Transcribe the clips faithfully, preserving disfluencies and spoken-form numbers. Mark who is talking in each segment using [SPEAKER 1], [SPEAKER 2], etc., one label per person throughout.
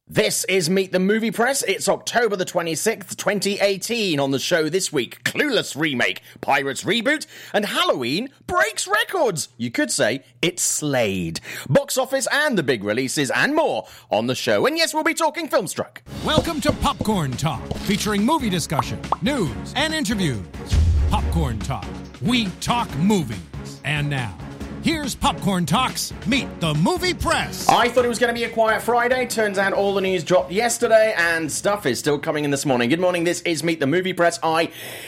[SPEAKER 1] This is Meet the Movie Press. It's October the twenty-sixth, twenty eighteen. On the show this week, Clueless remake, Pirates reboot, and Halloween breaks records. You could say it's slayed. Box office and the big releases and more on the show. And yes, we'll be talking Filmstruck.
[SPEAKER 2] Welcome to Popcorn Talk, featuring movie discussion, news, and interviews. Popcorn Talk. We talk movies. And now, here's Popcorn Talk's Meet the Movie Press.
[SPEAKER 1] I thought it was going to be a quiet Friday. Turns out all the news dropped yesterday, and stuff is still coming in this morning. Good morning, this is Meet the Movie Press. I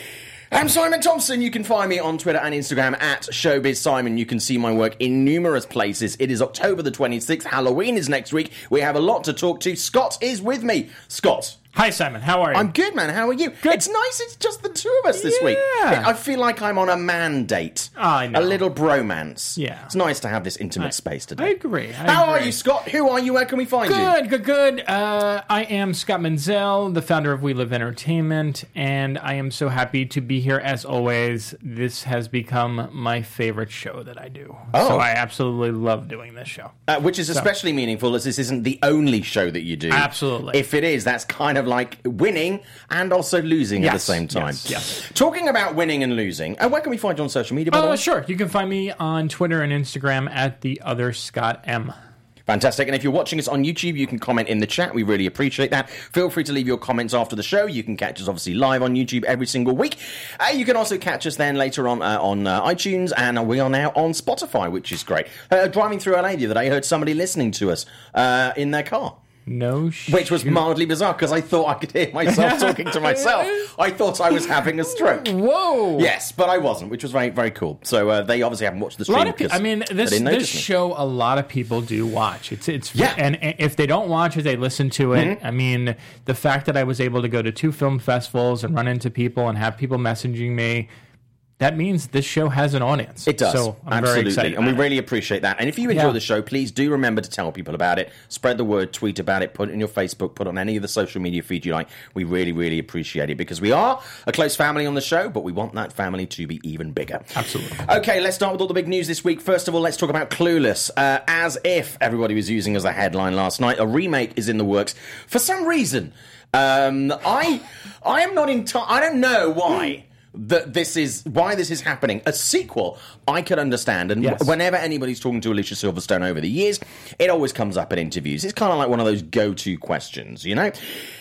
[SPEAKER 1] am Simon Thompson. You can find me on Twitter and Instagram at Showbiz Simon. You can see my work in numerous places. It is October the twenty-sixth. Halloween is next week. We have a lot to talk to. Scott is with me. Scott.
[SPEAKER 3] Hi, Simon. How are you?
[SPEAKER 1] I'm good, man. How are you?
[SPEAKER 3] Good.
[SPEAKER 1] It's nice it's just the two of us this
[SPEAKER 3] Yeah.
[SPEAKER 1] week. I feel like I'm on a man date.
[SPEAKER 3] I know.
[SPEAKER 1] A little bromance.
[SPEAKER 3] Yeah.
[SPEAKER 1] It's nice to have this intimate
[SPEAKER 3] I-
[SPEAKER 1] space today.
[SPEAKER 3] I agree. I
[SPEAKER 1] How are
[SPEAKER 3] agree.
[SPEAKER 1] you, Scott? Who are you? Where can we find you?
[SPEAKER 3] Good, good, good. Uh, I am Scott Menzel, the founder of We Live Entertainment, and I am so happy to be here as always. This has become my favorite show that I do.
[SPEAKER 1] Oh.
[SPEAKER 3] So I absolutely love doing this show.
[SPEAKER 1] Uh, which is especially meaningful as this isn't the only show that you do.
[SPEAKER 3] Absolutely.
[SPEAKER 1] If it is, that's kind of like winning and also losing at the
[SPEAKER 3] Yes,
[SPEAKER 1] same time.
[SPEAKER 3] yes, yes.
[SPEAKER 1] Talking about winning and losing, uh, where can we find you on social media, by the
[SPEAKER 3] Oh,
[SPEAKER 1] way?
[SPEAKER 3] sure. You can find me on Twitter and Instagram at the other Scott M.
[SPEAKER 1] Fantastic. And if you're watching us on YouTube, you can comment in the chat. We really appreciate that. Feel free to leave your comments after the show. You can catch us, obviously, live on YouTube every single week. Uh, you can also catch us then later on uh, on uh, iTunes, and we are now on Spotify, which is great. Uh, driving through L A the other day, I heard somebody listening to us uh, in their car.
[SPEAKER 3] No shit.
[SPEAKER 1] Which was mildly bizarre, because I thought I could hear myself talking to myself. I thought I was having a stroke.
[SPEAKER 3] Whoa.
[SPEAKER 1] Yes, but I wasn't, which was very, very cool. So uh, they obviously haven't watched the
[SPEAKER 3] A
[SPEAKER 1] stream.
[SPEAKER 3] lot of people. I
[SPEAKER 1] because
[SPEAKER 3] mean,
[SPEAKER 1] they
[SPEAKER 3] this
[SPEAKER 1] didn't
[SPEAKER 3] this
[SPEAKER 1] notice me.
[SPEAKER 3] show a lot of people do watch. It's it's
[SPEAKER 1] Yeah.
[SPEAKER 3] and if they don't watch it, they listen to it.
[SPEAKER 1] Mm-hmm.
[SPEAKER 3] I mean, the fact that I was able to go to two film festivals and run into people and have people messaging me, that means this show has an audience.
[SPEAKER 1] It does.
[SPEAKER 3] So I'm
[SPEAKER 1] Absolutely.
[SPEAKER 3] very excited.
[SPEAKER 1] And we
[SPEAKER 3] about it.
[SPEAKER 1] really appreciate that. And if you enjoy
[SPEAKER 3] Yeah.
[SPEAKER 1] the show, please do remember to tell people about it. Spread the word, tweet about it, put it in your Facebook, put it on any of the social media feeds you like. We really, really appreciate it, because we are a close family on the show, but we want that family to be even bigger.
[SPEAKER 3] Absolutely.
[SPEAKER 1] Okay, let's start with all the big news this week. First of all, let's talk about Clueless. Uh, as if everybody was using as a headline last night, a remake is in the works. For some reason, um, I, I am not in. I don't know why. That this is why this is happening. A sequel, I could understand, and
[SPEAKER 3] Yes.
[SPEAKER 1] w- whenever anybody's talking to Alicia Silverstone over the years, it always comes up in interviews. It's kind of like one of those go-to questions, you know.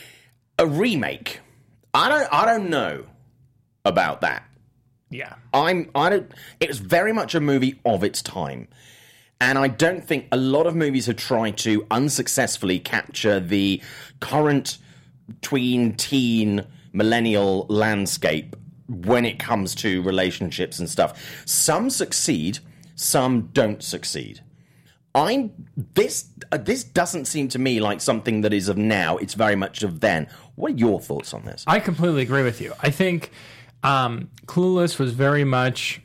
[SPEAKER 1] A remake, I don't, I don't know about that.
[SPEAKER 3] Yeah.
[SPEAKER 1] I'm, I don't. It was very much a movie of its time, and I don't think a lot of movies have tried to unsuccessfully capture the current tween, teen, millennial landscape when it comes to relationships and stuff. Some succeed, some don't succeed. I'm this. Uh, this doesn't seem to me like something that is of now. It's very much of then. What are your thoughts on this?
[SPEAKER 3] I completely agree with you. I think um, Clueless was very much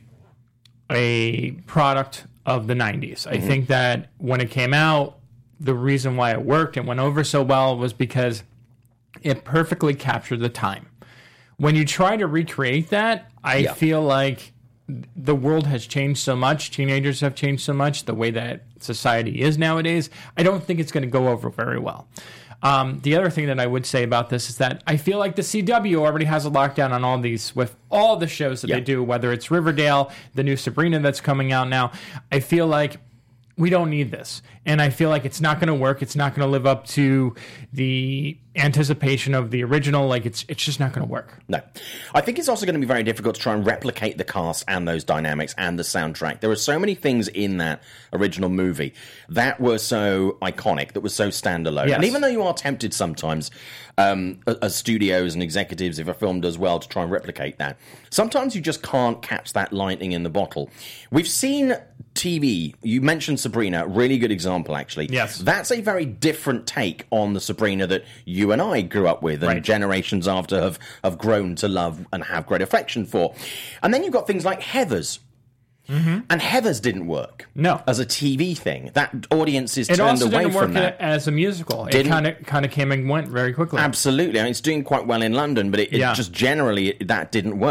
[SPEAKER 3] a product of the nineties. I think that when it came out, the reason why it worked and went over so well was because it perfectly captured the time. When you try to recreate that, I
[SPEAKER 1] Yeah.
[SPEAKER 3] feel like the world has changed so much. Teenagers have changed so much. The way that society is nowadays, I don't think it's going to go over very well. Um, the other thing that I would say about this is that I feel like the C W already has a lockdown on all these, with all the shows that
[SPEAKER 1] Yeah.
[SPEAKER 3] they do, whether it's Riverdale, the new Sabrina that's coming out now. I feel like we don't need this. And I feel like it's not going to work. It's not going to live up to the anticipation of the original. Like, it's it's just not going to work.
[SPEAKER 1] No. I think it's also going to be very difficult to try and replicate the cast and those dynamics and the soundtrack. There are so many things in that original movie that were so iconic, that were so standalone.
[SPEAKER 3] Yes.
[SPEAKER 1] And even though you are tempted sometimes, um, as studios and executives, if a film does well, to try and replicate that, sometimes you just can't catch that lightning in the bottle. We've seen T V. You mentioned Sabrina, really good example, actually.
[SPEAKER 3] Yes.
[SPEAKER 1] That's a very different take on the Sabrina that you and I grew up with, and
[SPEAKER 3] Right.
[SPEAKER 1] generations after have, have grown to love and have great affection for. And then you've got things like Heathers. Mm-hmm. And Heathers didn't work.
[SPEAKER 3] No.
[SPEAKER 1] As a T V thing. That audiences
[SPEAKER 3] It
[SPEAKER 1] turned
[SPEAKER 3] also
[SPEAKER 1] away
[SPEAKER 3] didn't work
[SPEAKER 1] from that.
[SPEAKER 3] as a musical. It
[SPEAKER 1] Didn't-
[SPEAKER 3] kind of kind of came and went very quickly.
[SPEAKER 1] Absolutely. I mean, it's doing quite well in London, but it, it
[SPEAKER 3] Yeah.
[SPEAKER 1] just generally, it, that didn't work.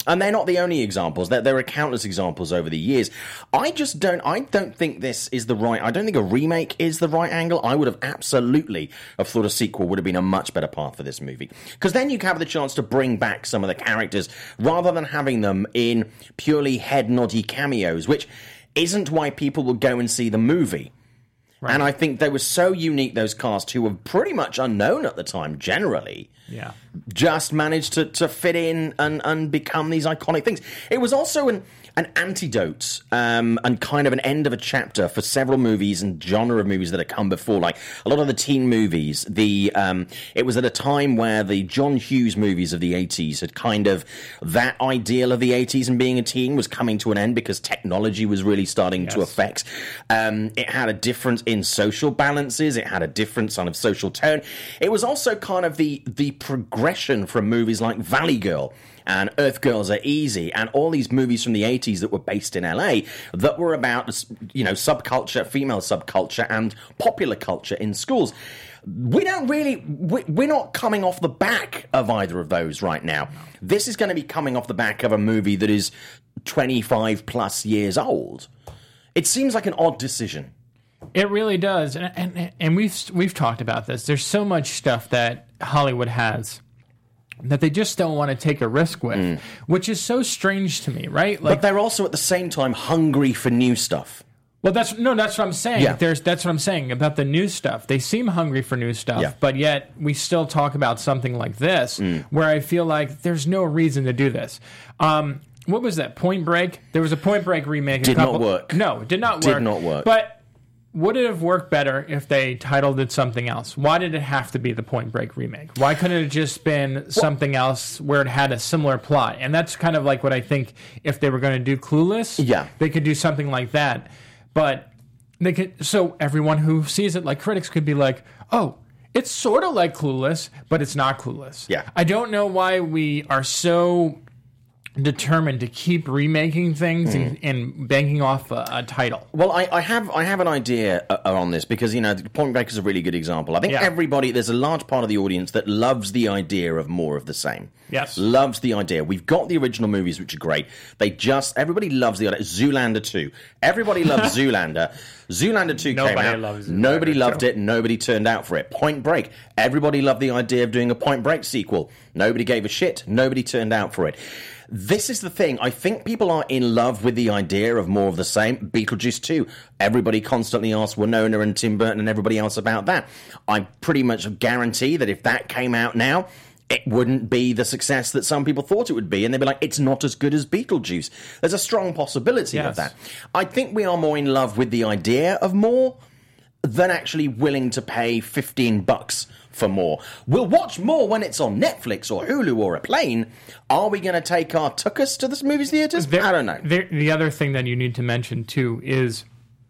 [SPEAKER 1] And they're not the only examples. There, there are countless examples over the years. I just don't, I don't think this is the right, I don't think a remake is the right angle. I would have absolutely have thought a sequel would have been a much better path for this movie. Because then you have the chance to bring back some of the characters rather than having them in purely head-noddy cameos, which isn't why people will go and see the movie. Right. And I think they were so unique, those cast, who were pretty much unknown at the time, generally.
[SPEAKER 3] Yeah.
[SPEAKER 1] Just managed to, to fit in and, and become these iconic things. It was also an, an antidote um, and kind of an end of a chapter for several movies and genre of movies that had come before. Like a lot of the teen movies, the um, it was at a time where the John Hughes movies of the eighties had kind of, that ideal of the eighties and being a teen was coming to an end because technology was really starting yes. to affect. Um, it had a difference in social balances. It had a different kind of social tone. It was also kind of the the progression from movies like Valley Girl and Earth Girls Are Easy and all these movies from the eighties that were based in L A that were about, you know, subculture, female subculture and popular culture in schools. We don't really, we're not coming off the back of either of those right now. This is going to be coming off the back of a movie that is twenty-five plus years old. It seems like an odd decision.
[SPEAKER 3] It really does, and, and and we've we've talked about this. There's so much stuff that Hollywood has that they just don't want to take a risk with, mm. which is so strange to me, right? Like,
[SPEAKER 1] but they're also at the same time hungry for new stuff.
[SPEAKER 3] Well, that's no, that's what I'm saying.
[SPEAKER 1] Yeah.
[SPEAKER 3] There's that's what I'm saying about the new stuff. They seem hungry for new stuff,
[SPEAKER 1] yeah.
[SPEAKER 3] but yet we still talk about something like this, mm. where I feel like there's no reason to do this. Um, what was that? Point Break? There was a Point Break remake.
[SPEAKER 1] Did
[SPEAKER 3] a couple,
[SPEAKER 1] not work.
[SPEAKER 3] No, it did not work.
[SPEAKER 1] Did not work.
[SPEAKER 3] But would it have worked better if they titled it something else? Why did it have to be the Point Break remake? Why couldn't it have just been something else where it had a similar plot? And that's kind of like what I think if they were going to do Clueless,
[SPEAKER 1] yeah.
[SPEAKER 3] they could do something like that. But they could, so everyone who sees it, like critics, could be like, oh, it's sort of like Clueless, but it's not Clueless.
[SPEAKER 1] Yeah.
[SPEAKER 3] I don't know why we are so determined to keep remaking things mm. and, and banking off a, a title.
[SPEAKER 1] Well, I, I have I have an idea uh, on this because, you know, Point Break is a really good example. I think
[SPEAKER 3] yeah.
[SPEAKER 1] everybody, there's a large part of the audience that loves the idea of more of the same.
[SPEAKER 3] Yes.
[SPEAKER 1] Loves the idea. We've got the original movies, which are great. They just, everybody loves the idea. Zoolander two. Everybody loves Zoolander. Zoolander two
[SPEAKER 3] Nobody
[SPEAKER 1] came out.
[SPEAKER 3] Loves
[SPEAKER 1] Nobody loved
[SPEAKER 3] two.
[SPEAKER 1] it. Nobody turned out for it. Point Break. Everybody loved the idea of doing a Point Break sequel. Nobody gave a shit. Nobody turned out for it. This is the thing. I think people are in love with the idea of more of the same. Beetlejuice two. Everybody constantly asks Winona and Tim Burton and everybody else about that. I pretty much guarantee that if that came out now, it wouldn't be the success that some people thought it would be. And they'd be like, it's not as good as Beetlejuice. There's a strong possibility
[SPEAKER 3] yes.
[SPEAKER 1] of that. I think we are more in love with the idea of more than actually willing to pay fifteen bucks for more. We'll watch more when it's on Netflix or Hulu or a plane. Are we going to take our tuchus to the movie theaters?
[SPEAKER 3] There,
[SPEAKER 1] I don't know.
[SPEAKER 3] There, the other thing that you need to mention, too, is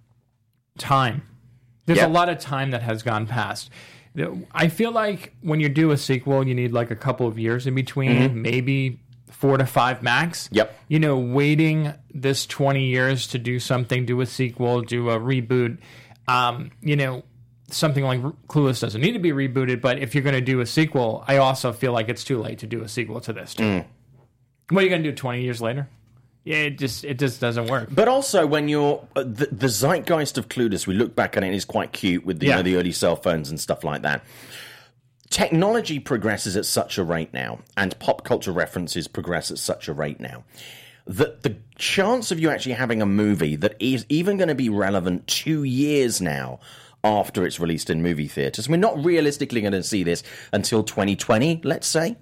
[SPEAKER 3] time. There's
[SPEAKER 1] yep.
[SPEAKER 3] a lot of time that has gone past. I feel like when you do a sequel, you need like a couple of years in between, mm-hmm. maybe four to five max.
[SPEAKER 1] Yep.
[SPEAKER 3] You know, waiting this twenty years to do something, do a sequel, do a reboot, um, you know, something like Clueless doesn't need to be rebooted, but if you're going to do a sequel, I also feel like it's too late to do a sequel to this, too. Mm. What are you going to do twenty years later? Yeah, it just it just doesn't work.
[SPEAKER 1] But also, when you're uh, the, the zeitgeist of Clueless, we look back on it, and it's quite cute with the, yeah. you know, the early cell phones and stuff like that. Technology progresses at such a rate now, and pop culture references progress at such a rate now, that the chance of you actually having a movie that is even going to be relevant two years now after it's released in movie theaters, we're not realistically going to see this until twenty twenty, let's say.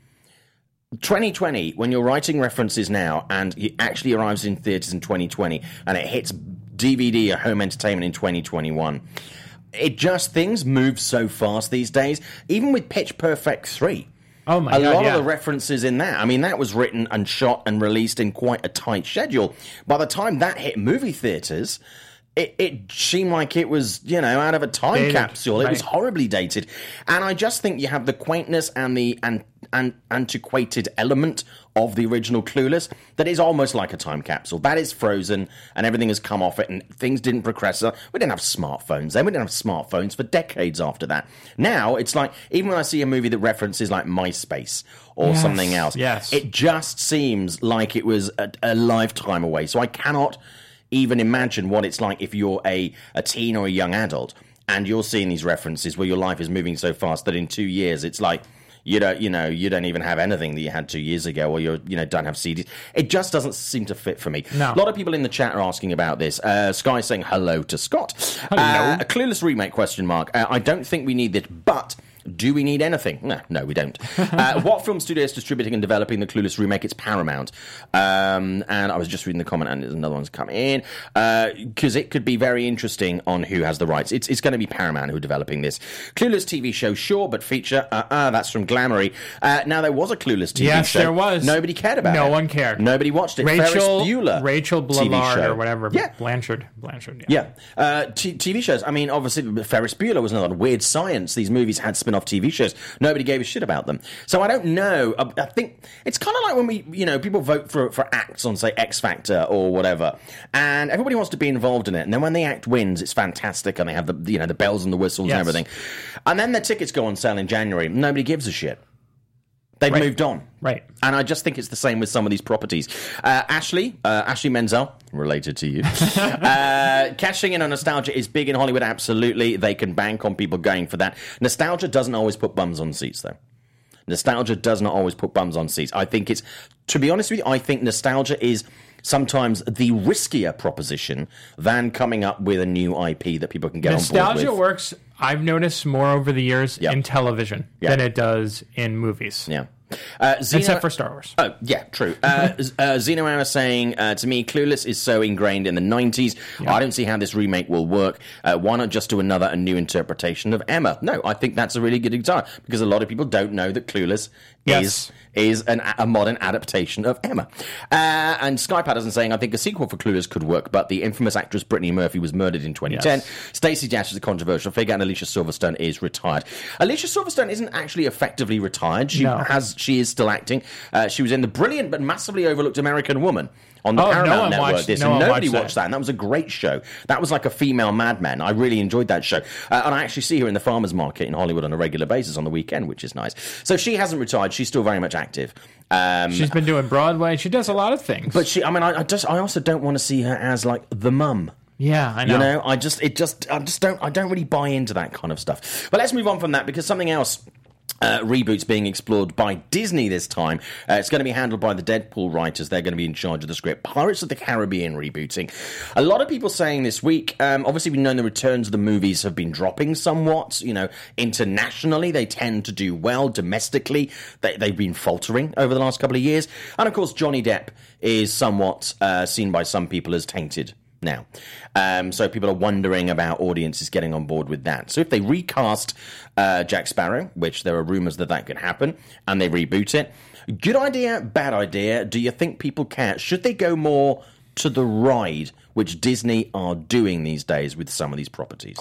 [SPEAKER 1] twenty twenty, when you're writing references now and it actually arrives in theaters in twenty twenty and it hits D V D or home entertainment in twenty twenty-one, it just, things move so fast these days, even with Pitch Perfect three.
[SPEAKER 3] Oh my
[SPEAKER 1] a
[SPEAKER 3] God,
[SPEAKER 1] lot
[SPEAKER 3] yeah.
[SPEAKER 1] of the references in that, I mean, that was written and shot and released in quite a tight schedule. By the time that hit movie theaters, it, it seemed like it was, you know, out of a time
[SPEAKER 3] Dated,
[SPEAKER 1] capsule. It
[SPEAKER 3] right.
[SPEAKER 1] was horribly dated. And I just think you have the quaintness and the an, an, antiquated element of the original Clueless that is almost like a time capsule. That is frozen and everything has come off it and things didn't progress. We didn't have smartphones then. We didn't have smartphones for decades after that. Now, it's like, even when I see a movie that references like MySpace or
[SPEAKER 3] yes,
[SPEAKER 1] something else,
[SPEAKER 3] yes.
[SPEAKER 1] it just seems like it was a, a lifetime away. So I cannot even imagine what it's like if you're a, a teen or a young adult and you're seeing these references where your life is moving so fast that in two years it's like, You don't, you know, you don't even have anything that you had two years ago, or you, you know, don't have C Ds. It just doesn't seem to fit for me.
[SPEAKER 3] No.
[SPEAKER 1] A lot of people in the chat are asking about this. Uh, Sky saying hello to Scott.
[SPEAKER 3] Hello.
[SPEAKER 1] Uh, a Clueless remake? Question mark. Uh, I don't think we need this, but. Do we need anything? No, no, we don't. Uh, what film studio is distributing and developing the Clueless remake? It's Paramount. Um, and I was just reading the comment, and there's another one's come in. Because uh, it could be very interesting on who has the rights. It's, it's going to be Paramount who are developing this. Clueless T V show, sure, but feature, uh-uh, that's from Glamoury. Uh, now, there was a Clueless T V
[SPEAKER 3] yes,
[SPEAKER 1] show.
[SPEAKER 3] Yes, there was.
[SPEAKER 1] Nobody cared about
[SPEAKER 3] no
[SPEAKER 1] it.
[SPEAKER 3] No one cared.
[SPEAKER 1] Nobody watched it.
[SPEAKER 3] Rachel,
[SPEAKER 1] Ferris Bueller.
[SPEAKER 3] Rachel Blanchard or whatever.
[SPEAKER 1] Yeah.
[SPEAKER 3] Blanchard. Blanchard, yeah.
[SPEAKER 1] Yeah. Uh, t- TV shows. I mean, obviously, Ferris Bueller was another Weird Science. These movies had spin-off T V shows. Nobody gave a shit about them. So I don't know. I, I think it's kind of like when we, you know, people vote for for acts on, say, X Factor or whatever, and everybody wants to be involved in it. And then when the act wins, it's fantastic, and they have the, you know, the bells and the whistles
[SPEAKER 3] yes.
[SPEAKER 1] and everything. And then the tickets go on sale in January. Nobody gives a shit. They've
[SPEAKER 3] right.
[SPEAKER 1] moved on.
[SPEAKER 3] Right.
[SPEAKER 1] And I just think it's the same with some of these properties. Uh, Ashley, uh, Ashley Menzel, related to you. uh, cashing in on nostalgia is big in Hollywood, absolutely. They can bank on people going for that. Nostalgia doesn't always put bums on seats, though. Nostalgia does not always put bums on seats. I think it's, to be honest with you, I think nostalgia is sometimes the riskier proposition than coming up with a new I P that people can get
[SPEAKER 3] nostalgia
[SPEAKER 1] on board with.
[SPEAKER 3] Nostalgia works, I've noticed, more over the years
[SPEAKER 1] yep.
[SPEAKER 3] in television
[SPEAKER 1] yep.
[SPEAKER 3] than it does in movies.
[SPEAKER 1] Yeah. Uh, Xeno,
[SPEAKER 3] Except for Star Wars.
[SPEAKER 1] Oh, yeah, true. Uh, uh, Zeno Anna saying, uh, to me, Clueless is so ingrained in the nineties. Yeah. I don't see how this remake will work. Uh, why not just do another, a new interpretation of Emma? No, I think that's a really good example, because a lot of people don't know that Clueless
[SPEAKER 3] yes.
[SPEAKER 1] is is an, a modern adaptation of Emma. Uh, and Sky Patterson saying, I think a sequel for Clueless could work, but the infamous actress Brittany Murphy was murdered in twenty ten. Yes. Stacey Dash is a controversial figure, and Alicia Silverstone is retired. Alicia Silverstone isn't actually effectively retired. She
[SPEAKER 3] no.
[SPEAKER 1] has she is still acting. Uh, she was in the brilliant but massively overlooked American Woman on the
[SPEAKER 3] oh,
[SPEAKER 1] Paramount
[SPEAKER 3] no
[SPEAKER 1] Network.
[SPEAKER 3] Watched,
[SPEAKER 1] this,
[SPEAKER 3] no
[SPEAKER 1] and nobody
[SPEAKER 3] watched,
[SPEAKER 1] watched that. that, and that was a great show. That was like a female Mad Men. I really enjoyed that show. Uh, and I actually see her in the farmers market in Hollywood on a regular basis on the weekend, which is nice. So she hasn't retired. She's still very much active. Um,
[SPEAKER 3] She's been doing Broadway. She does a lot of things.
[SPEAKER 1] But she, I mean, I, I just, I also don't want to see her as like the mum.
[SPEAKER 3] Yeah, I know.
[SPEAKER 1] You know, I just, it just, I just don't, I don't really buy into that kind of stuff. But let's move on from that, because something else. Uh, reboots being explored by Disney this time. Uh, it's going to be handled by the Deadpool writers. They're going to be in charge of the script. Pirates of the Caribbean rebooting. A lot of people saying this week, um, obviously we've known the returns of the movies have been dropping somewhat. You know, internationally they tend to do well. Domestically, they, they've been faltering over the last couple of years. And of course, Johnny Depp is somewhat uh, seen by some people as tainted now. Um, so people are wondering about audiences getting on board with that. So if they recast uh, Jack Sparrow, which there are rumours that that could happen, and they reboot it, good idea, bad idea? Do you think people care? Should they go more to the ride, which Disney are doing these days with some of these properties?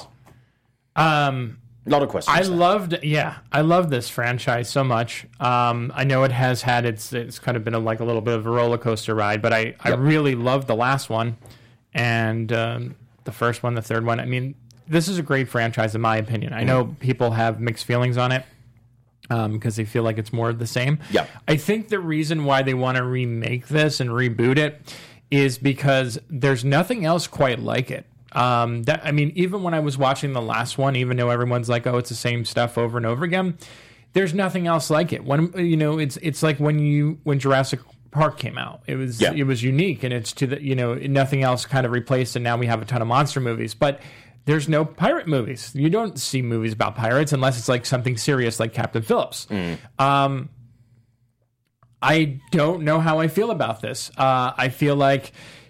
[SPEAKER 3] Um...
[SPEAKER 1] A lot of questions.
[SPEAKER 3] I
[SPEAKER 1] there.
[SPEAKER 3] loved, yeah, I love this franchise so much. Um, I know it has had its, it's kind of been a, like a little bit of a roller coaster ride, but I, yep. I really loved the last one, and um, the first one, the third one. I mean, this is a great franchise in my opinion. I know people have mixed feelings on it um, because they feel like it's more of the same.
[SPEAKER 1] Yeah.
[SPEAKER 3] I think the reason why they want to remake this and reboot it is because there's nothing else quite like it. Um, that, I mean, even when I was watching the last one, even though everyone's like, oh, it's the same stuff over and over again, there's nothing else like it. When, you know, it's, it's like when you, when Jurassic Park came out, it was, yeah. it was unique, and it's to the, you know, nothing else kind of replaced. And now we have a ton of monster movies, but there's no pirate movies. You don't see movies about pirates unless it's like something serious like Captain Phillips. Mm. Um, I don't know how I feel about this. Uh, I feel like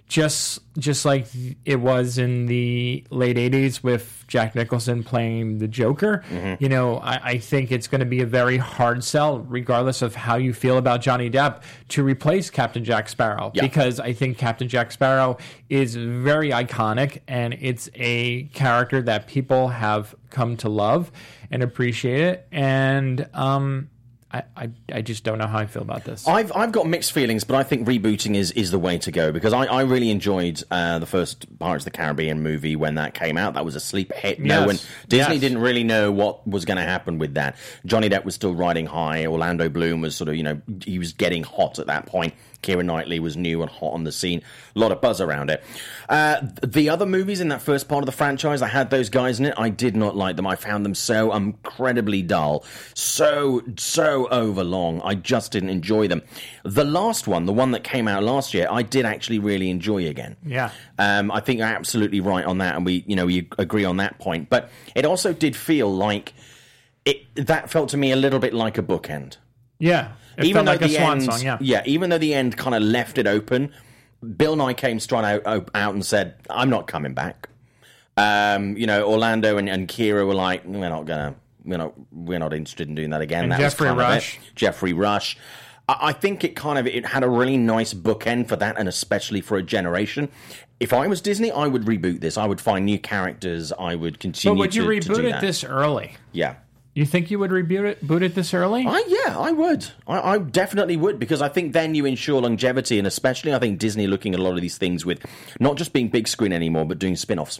[SPEAKER 3] just just like it was in the late eighties with Jack Nicholson playing the Joker. Mm-hmm. You know, I, I think it's going to be a very hard sell, regardless of how you feel about Johnny Depp, to replace Captain Jack Sparrow. Yeah. Because I think Captain Jack Sparrow is very iconic, and it's a character that people have come to love and appreciate it. And um I, I, I just don't know how I feel about this.
[SPEAKER 1] I've I've got mixed feelings, but I think rebooting is, is the way to go, because I, I really enjoyed uh, the first Pirates of the Caribbean movie when that came out. That was a sleeper hit. No
[SPEAKER 3] yes.
[SPEAKER 1] one, Disney
[SPEAKER 3] yes.
[SPEAKER 1] didn't really know what was going to happen with that. Johnny Depp was still riding high. Orlando Bloom was sort of, you know, he was getting hot at that point. Keira Knightley was new and hot on the scene. A lot of buzz around it. Uh, the other movies in that first part of the franchise, I had those guys in it. I did not like them. I found them so incredibly dull. So, so overlong. I just didn't enjoy them. The last one, the one that came out last year, I did actually really enjoy again.
[SPEAKER 3] Yeah.
[SPEAKER 1] Um, I think you're absolutely right on that, and we, you know, we agree on that point. But it also did feel like it. That felt to me a little bit like a bookend.
[SPEAKER 3] Yeah. It
[SPEAKER 1] even though
[SPEAKER 3] felt like
[SPEAKER 1] the
[SPEAKER 3] a swan
[SPEAKER 1] end,
[SPEAKER 3] song, yeah.
[SPEAKER 1] yeah, even though the end kind of left it open, Bill Nye came straight out, out and said, "I'm not coming back." Um, you know, Orlando and, and Keira were like, "We're not gonna, we're not, we're not interested in doing that again."
[SPEAKER 3] And
[SPEAKER 1] that
[SPEAKER 3] Jeffrey
[SPEAKER 1] was kind
[SPEAKER 3] Rush,
[SPEAKER 1] of it. Jeffrey Rush. I, I think it kind of it had a really nice bookend for that, and especially for a generation. If I was Disney, I would reboot this. I would find new characters. I would continue.
[SPEAKER 3] But would you
[SPEAKER 1] to,
[SPEAKER 3] reboot
[SPEAKER 1] to do
[SPEAKER 3] it
[SPEAKER 1] that.
[SPEAKER 3] this early?
[SPEAKER 1] Yeah.
[SPEAKER 3] You think you would reboot it, boot it this early?
[SPEAKER 1] I, yeah, I would. I, I definitely would, because I think then you ensure longevity, and especially I think Disney looking at a lot of these things with not just being big screen anymore, but doing spin-offs.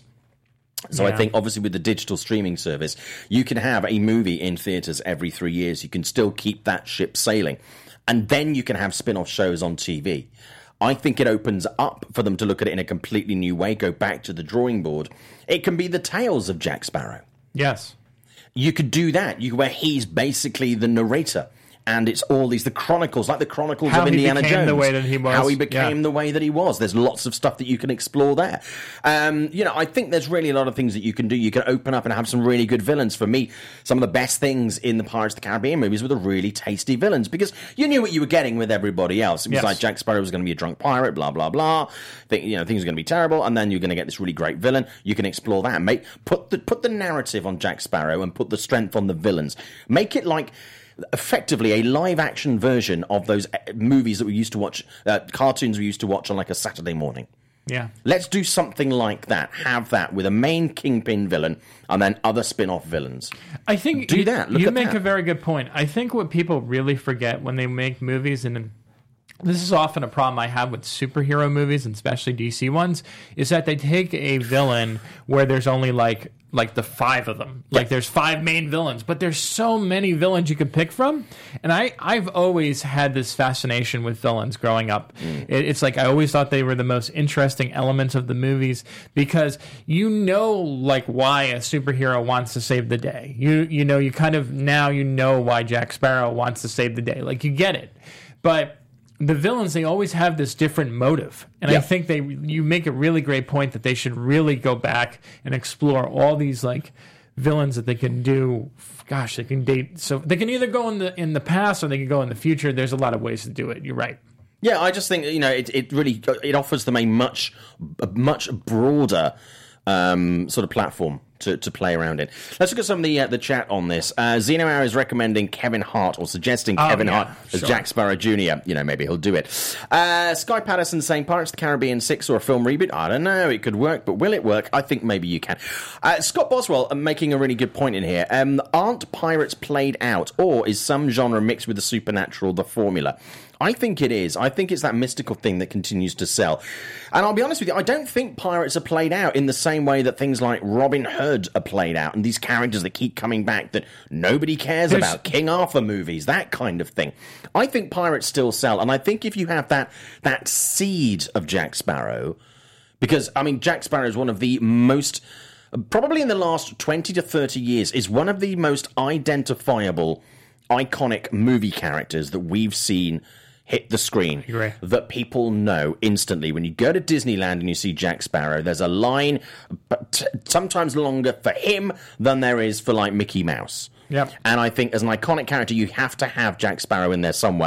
[SPEAKER 1] So yeah. I think, obviously, with the digital streaming service, you can have a movie in theaters every three years. You can still keep that ship sailing. And then you can have spin-off shows on T V. I think it opens up for them to look at it in a completely new way, go back to the drawing board. It can be the tales of Jack Sparrow.
[SPEAKER 3] Yes.
[SPEAKER 1] You could do that, you where he's basically the narrator, and it's all these the chronicles, like the chronicles
[SPEAKER 3] how
[SPEAKER 1] of Indiana
[SPEAKER 3] he became
[SPEAKER 1] Jones.
[SPEAKER 3] The way that he was.
[SPEAKER 1] How he became
[SPEAKER 3] yeah.
[SPEAKER 1] the way that he was. There's lots of stuff that you can explore there. Um, you know, I think there's really a lot of things that you can do. You can open up and have some really good villains. For me, some of the best things in the Pirates of the Caribbean movies were the really tasty villains, because you knew what you were getting with everybody else. It was
[SPEAKER 3] yes.
[SPEAKER 1] like Jack Sparrow was going to be a drunk pirate, blah blah blah. Think, you know, things are going to be terrible, and then you're going to get this really great villain. You can explore that. Make put the put the narrative on Jack Sparrow and put the strength on the villains. Make it like effectively a live-action version of those movies that we used to watch, uh, cartoons we used to watch on like a Saturday morning.
[SPEAKER 3] Yeah.
[SPEAKER 1] Let's do something like that. Have that with a main kingpin villain and then other spin-off villains.
[SPEAKER 3] I think
[SPEAKER 1] do
[SPEAKER 3] you,
[SPEAKER 1] that. Look
[SPEAKER 3] you
[SPEAKER 1] at
[SPEAKER 3] make
[SPEAKER 1] that.
[SPEAKER 3] a very good point. I think what people really forget when they make movies, and this is often a problem I have with superhero movies, and especially D C ones, is that they take a villain where there's only like like the five of them. Like there's five main villains, but there's so many villains you can pick from. And I, I've always had this fascination with villains growing up. Mm. It, it's like I always thought they were the most interesting elements of the movies, because you know like why a superhero wants to save the day. You you know, you kind of now you know why Jack Sparrow wants to save the day. Like you get it. But the villains, they always have this different motive. And
[SPEAKER 1] yeah.
[SPEAKER 3] I think they you make a really great point that they should really go back and explore all these like villains that they can do. Gosh, they can date. So they can either go in the in the past or they can go in the future. There's a lot of ways to do it. You're right.
[SPEAKER 1] Yeah, I just think, you know, it it really it offers them a much a much broader um, sort of platform to, to play around in. Let's look at some of the uh, the chat on this. Uh, Zeno Hour is recommending Kevin Hart, or suggesting
[SPEAKER 3] oh,
[SPEAKER 1] Kevin
[SPEAKER 3] yeah,
[SPEAKER 1] Hart as
[SPEAKER 3] sure.
[SPEAKER 1] Jack Sparrow Junior You know, maybe he'll do it. Uh, Sky Patterson saying Pirates of the Caribbean six or a film reboot. I don't know. It could work, but will it work? I think maybe you can. Uh, Scott Boswell uh, making a really good point in here. Um, aren't pirates played out, or is some genre mixed with the supernatural the formula? I think it is. I think it's that mystical thing that continues to sell. And I'll be honest with you, I don't think pirates are played out in the same way that things like Robin Hood are played out, and these characters that keep coming back that nobody cares
[SPEAKER 3] There's...
[SPEAKER 1] about, King Arthur movies, that kind of thing. I think pirates still sell, and I think if you have that that seed of Jack Sparrow, because, I mean, Jack Sparrow is one of the most, probably in the last twenty to thirty years, is one of the most identifiable, iconic movie characters that we've seen hit the screen that people know instantly. When you go to Disneyland and you see Jack Sparrow, there's a line, but t- sometimes longer for him than there is for, like, Mickey Mouse.
[SPEAKER 3] Yep.
[SPEAKER 1] And I think as an iconic character, you have to have Jack Sparrow in there somewhere.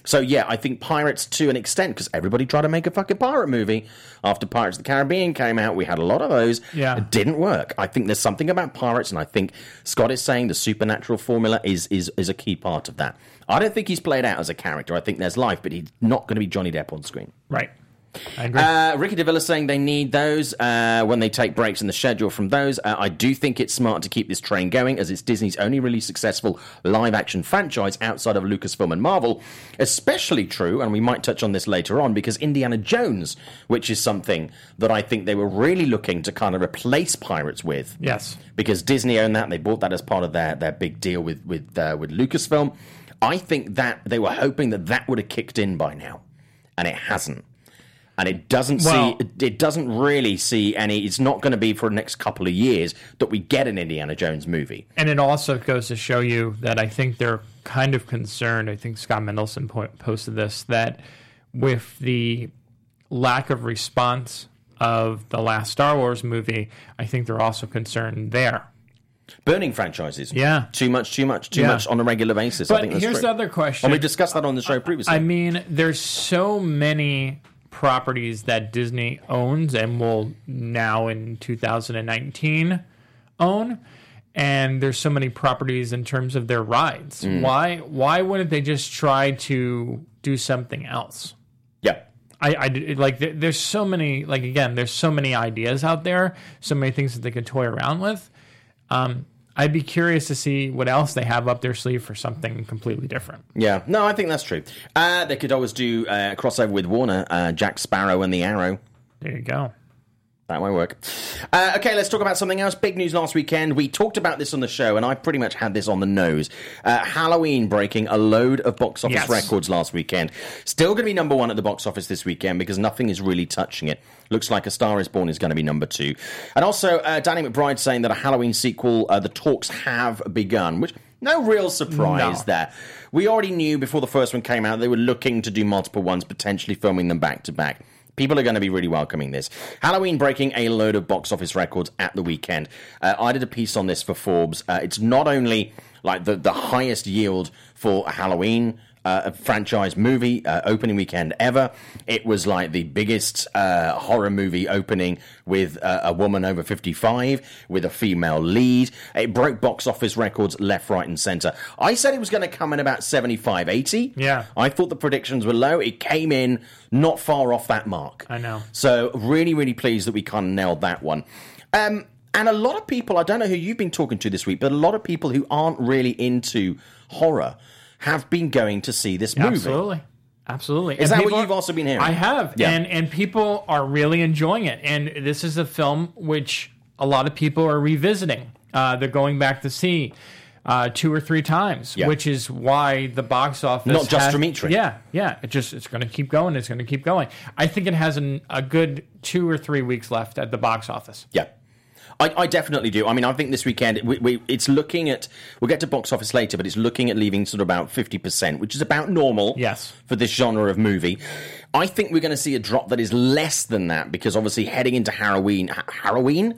[SPEAKER 1] So, yeah, I think Pirates, to an extent, because everybody tried to make a fucking pirate movie. After Pirates of the Caribbean came out, we had a lot of those.
[SPEAKER 3] Yeah.
[SPEAKER 1] It didn't work. I think there's something about pirates, and I think Scott is saying the supernatural formula is is is a key part of that. I don't think he's played out as a character. I think there's life, but he's not going to be Johnny Depp on screen.
[SPEAKER 3] Right. I agree.
[SPEAKER 1] Uh, Ricky DeVilla saying they need those uh, when they take breaks in the schedule from those. Uh, I do think it's smart to keep this train going, as it's Disney's only really successful live-action franchise outside of Lucasfilm and Marvel. Especially true, and we might touch on this later on, because Indiana Jones, which is something that I think they were really looking to kind of replace Pirates with.
[SPEAKER 3] Yes.
[SPEAKER 1] Because Disney owned that. They bought that as part of their, their big deal with, with, uh, with Lucasfilm. I think that they were hoping that that would have kicked in by now, and it hasn't. And it doesn't
[SPEAKER 3] well,
[SPEAKER 1] see, it doesn't really see any, it's not going to be for the next couple of years that we get an Indiana Jones movie.
[SPEAKER 3] And it also goes to show you that I think they're kind of concerned, I think Scott Mendelson po- posted this, that with the lack of response of the last Star Wars movie, I think they're also concerned there.
[SPEAKER 1] Burning franchises.
[SPEAKER 3] Yeah.
[SPEAKER 1] Too much, too much, too
[SPEAKER 3] Yeah.
[SPEAKER 1] much on a regular basis.
[SPEAKER 3] But
[SPEAKER 1] I think that's
[SPEAKER 3] here's
[SPEAKER 1] true.
[SPEAKER 3] the other question.
[SPEAKER 1] And we discussed that on the show previously.
[SPEAKER 3] I mean, there's so many properties that Disney owns and will now in two thousand nineteen own, and there's so many properties in terms of their rides.
[SPEAKER 1] Mm.
[SPEAKER 3] Why why wouldn't they just try to do something else?
[SPEAKER 1] yeah.
[SPEAKER 3] I, I like there, there's so many, like again, there's so many ideas out there, so many things that they could toy around with. Um, I'd be curious to see what else they have up their sleeve for something completely different.
[SPEAKER 1] Yeah, no, I think that's true. Uh, they could always do uh, a crossover with Warner, uh, Jack Sparrow and the Arrow.
[SPEAKER 3] There you go.
[SPEAKER 1] That won't work. Uh, okay, let's talk about something else. Big news last weekend. We talked about this on the show, and I pretty much had this on the nose. Uh, Halloween breaking a load of box office
[SPEAKER 3] Yes.
[SPEAKER 1] records last weekend. Still going to be number one at the box office this weekend because nothing is really touching it. Looks like A Star Is Born is going to be number two. And also, uh, Danny McBride saying that a Halloween sequel, uh, the talks have begun, which no real surprise
[SPEAKER 3] No.
[SPEAKER 1] there. We already knew before the first one came out they were looking to do multiple ones, potentially filming them back to back. People are going to be really welcoming this. Halloween breaking a load of box office records at the weekend. Uh, I did a piece on this for Forbes. Uh, it's not only like the, the highest yield for a Halloween uh, franchise movie uh, opening weekend ever. It was like the biggest uh, horror movie opening with uh, a woman over fifty-five with a female lead. It broke box office records left, right, and center. I said it was going to come in about seventy-five, eighty.
[SPEAKER 3] Yeah.
[SPEAKER 1] I thought the predictions were low. It came in not far off that mark.
[SPEAKER 3] I know.
[SPEAKER 1] So really, really pleased that we kind of nailed that one. Um, and a lot of people, I don't know who you've been talking to this week, but a lot of people who aren't really into horror have been going to see this movie.
[SPEAKER 3] Absolutely. Absolutely.
[SPEAKER 1] Is
[SPEAKER 3] And
[SPEAKER 1] that what
[SPEAKER 3] people
[SPEAKER 1] you've
[SPEAKER 3] are-
[SPEAKER 1] also been hearing?
[SPEAKER 3] I have.
[SPEAKER 1] Yeah.
[SPEAKER 3] And and people are really enjoying it. And this is a film which a lot of people are revisiting. Uh, they're going back to see uh, two or three times,
[SPEAKER 1] Yeah.
[SPEAKER 3] which is why the box office
[SPEAKER 1] Not just
[SPEAKER 3] has-
[SPEAKER 1] Dimitri.
[SPEAKER 3] Yeah, yeah. It just it's going to keep going. It's going to keep going. I think it has an, a good two or three weeks left at the box office.
[SPEAKER 1] Yeah. I, I definitely do. I mean, I think this weekend, we, we, it's looking at, we'll get to box office later, but it's looking at leaving sort of about fifty percent, which is about normal
[SPEAKER 3] Yes.
[SPEAKER 1] for this genre of movie. I think we're going to see a drop that is less than that, because obviously heading into Halloween, ha- Halloween?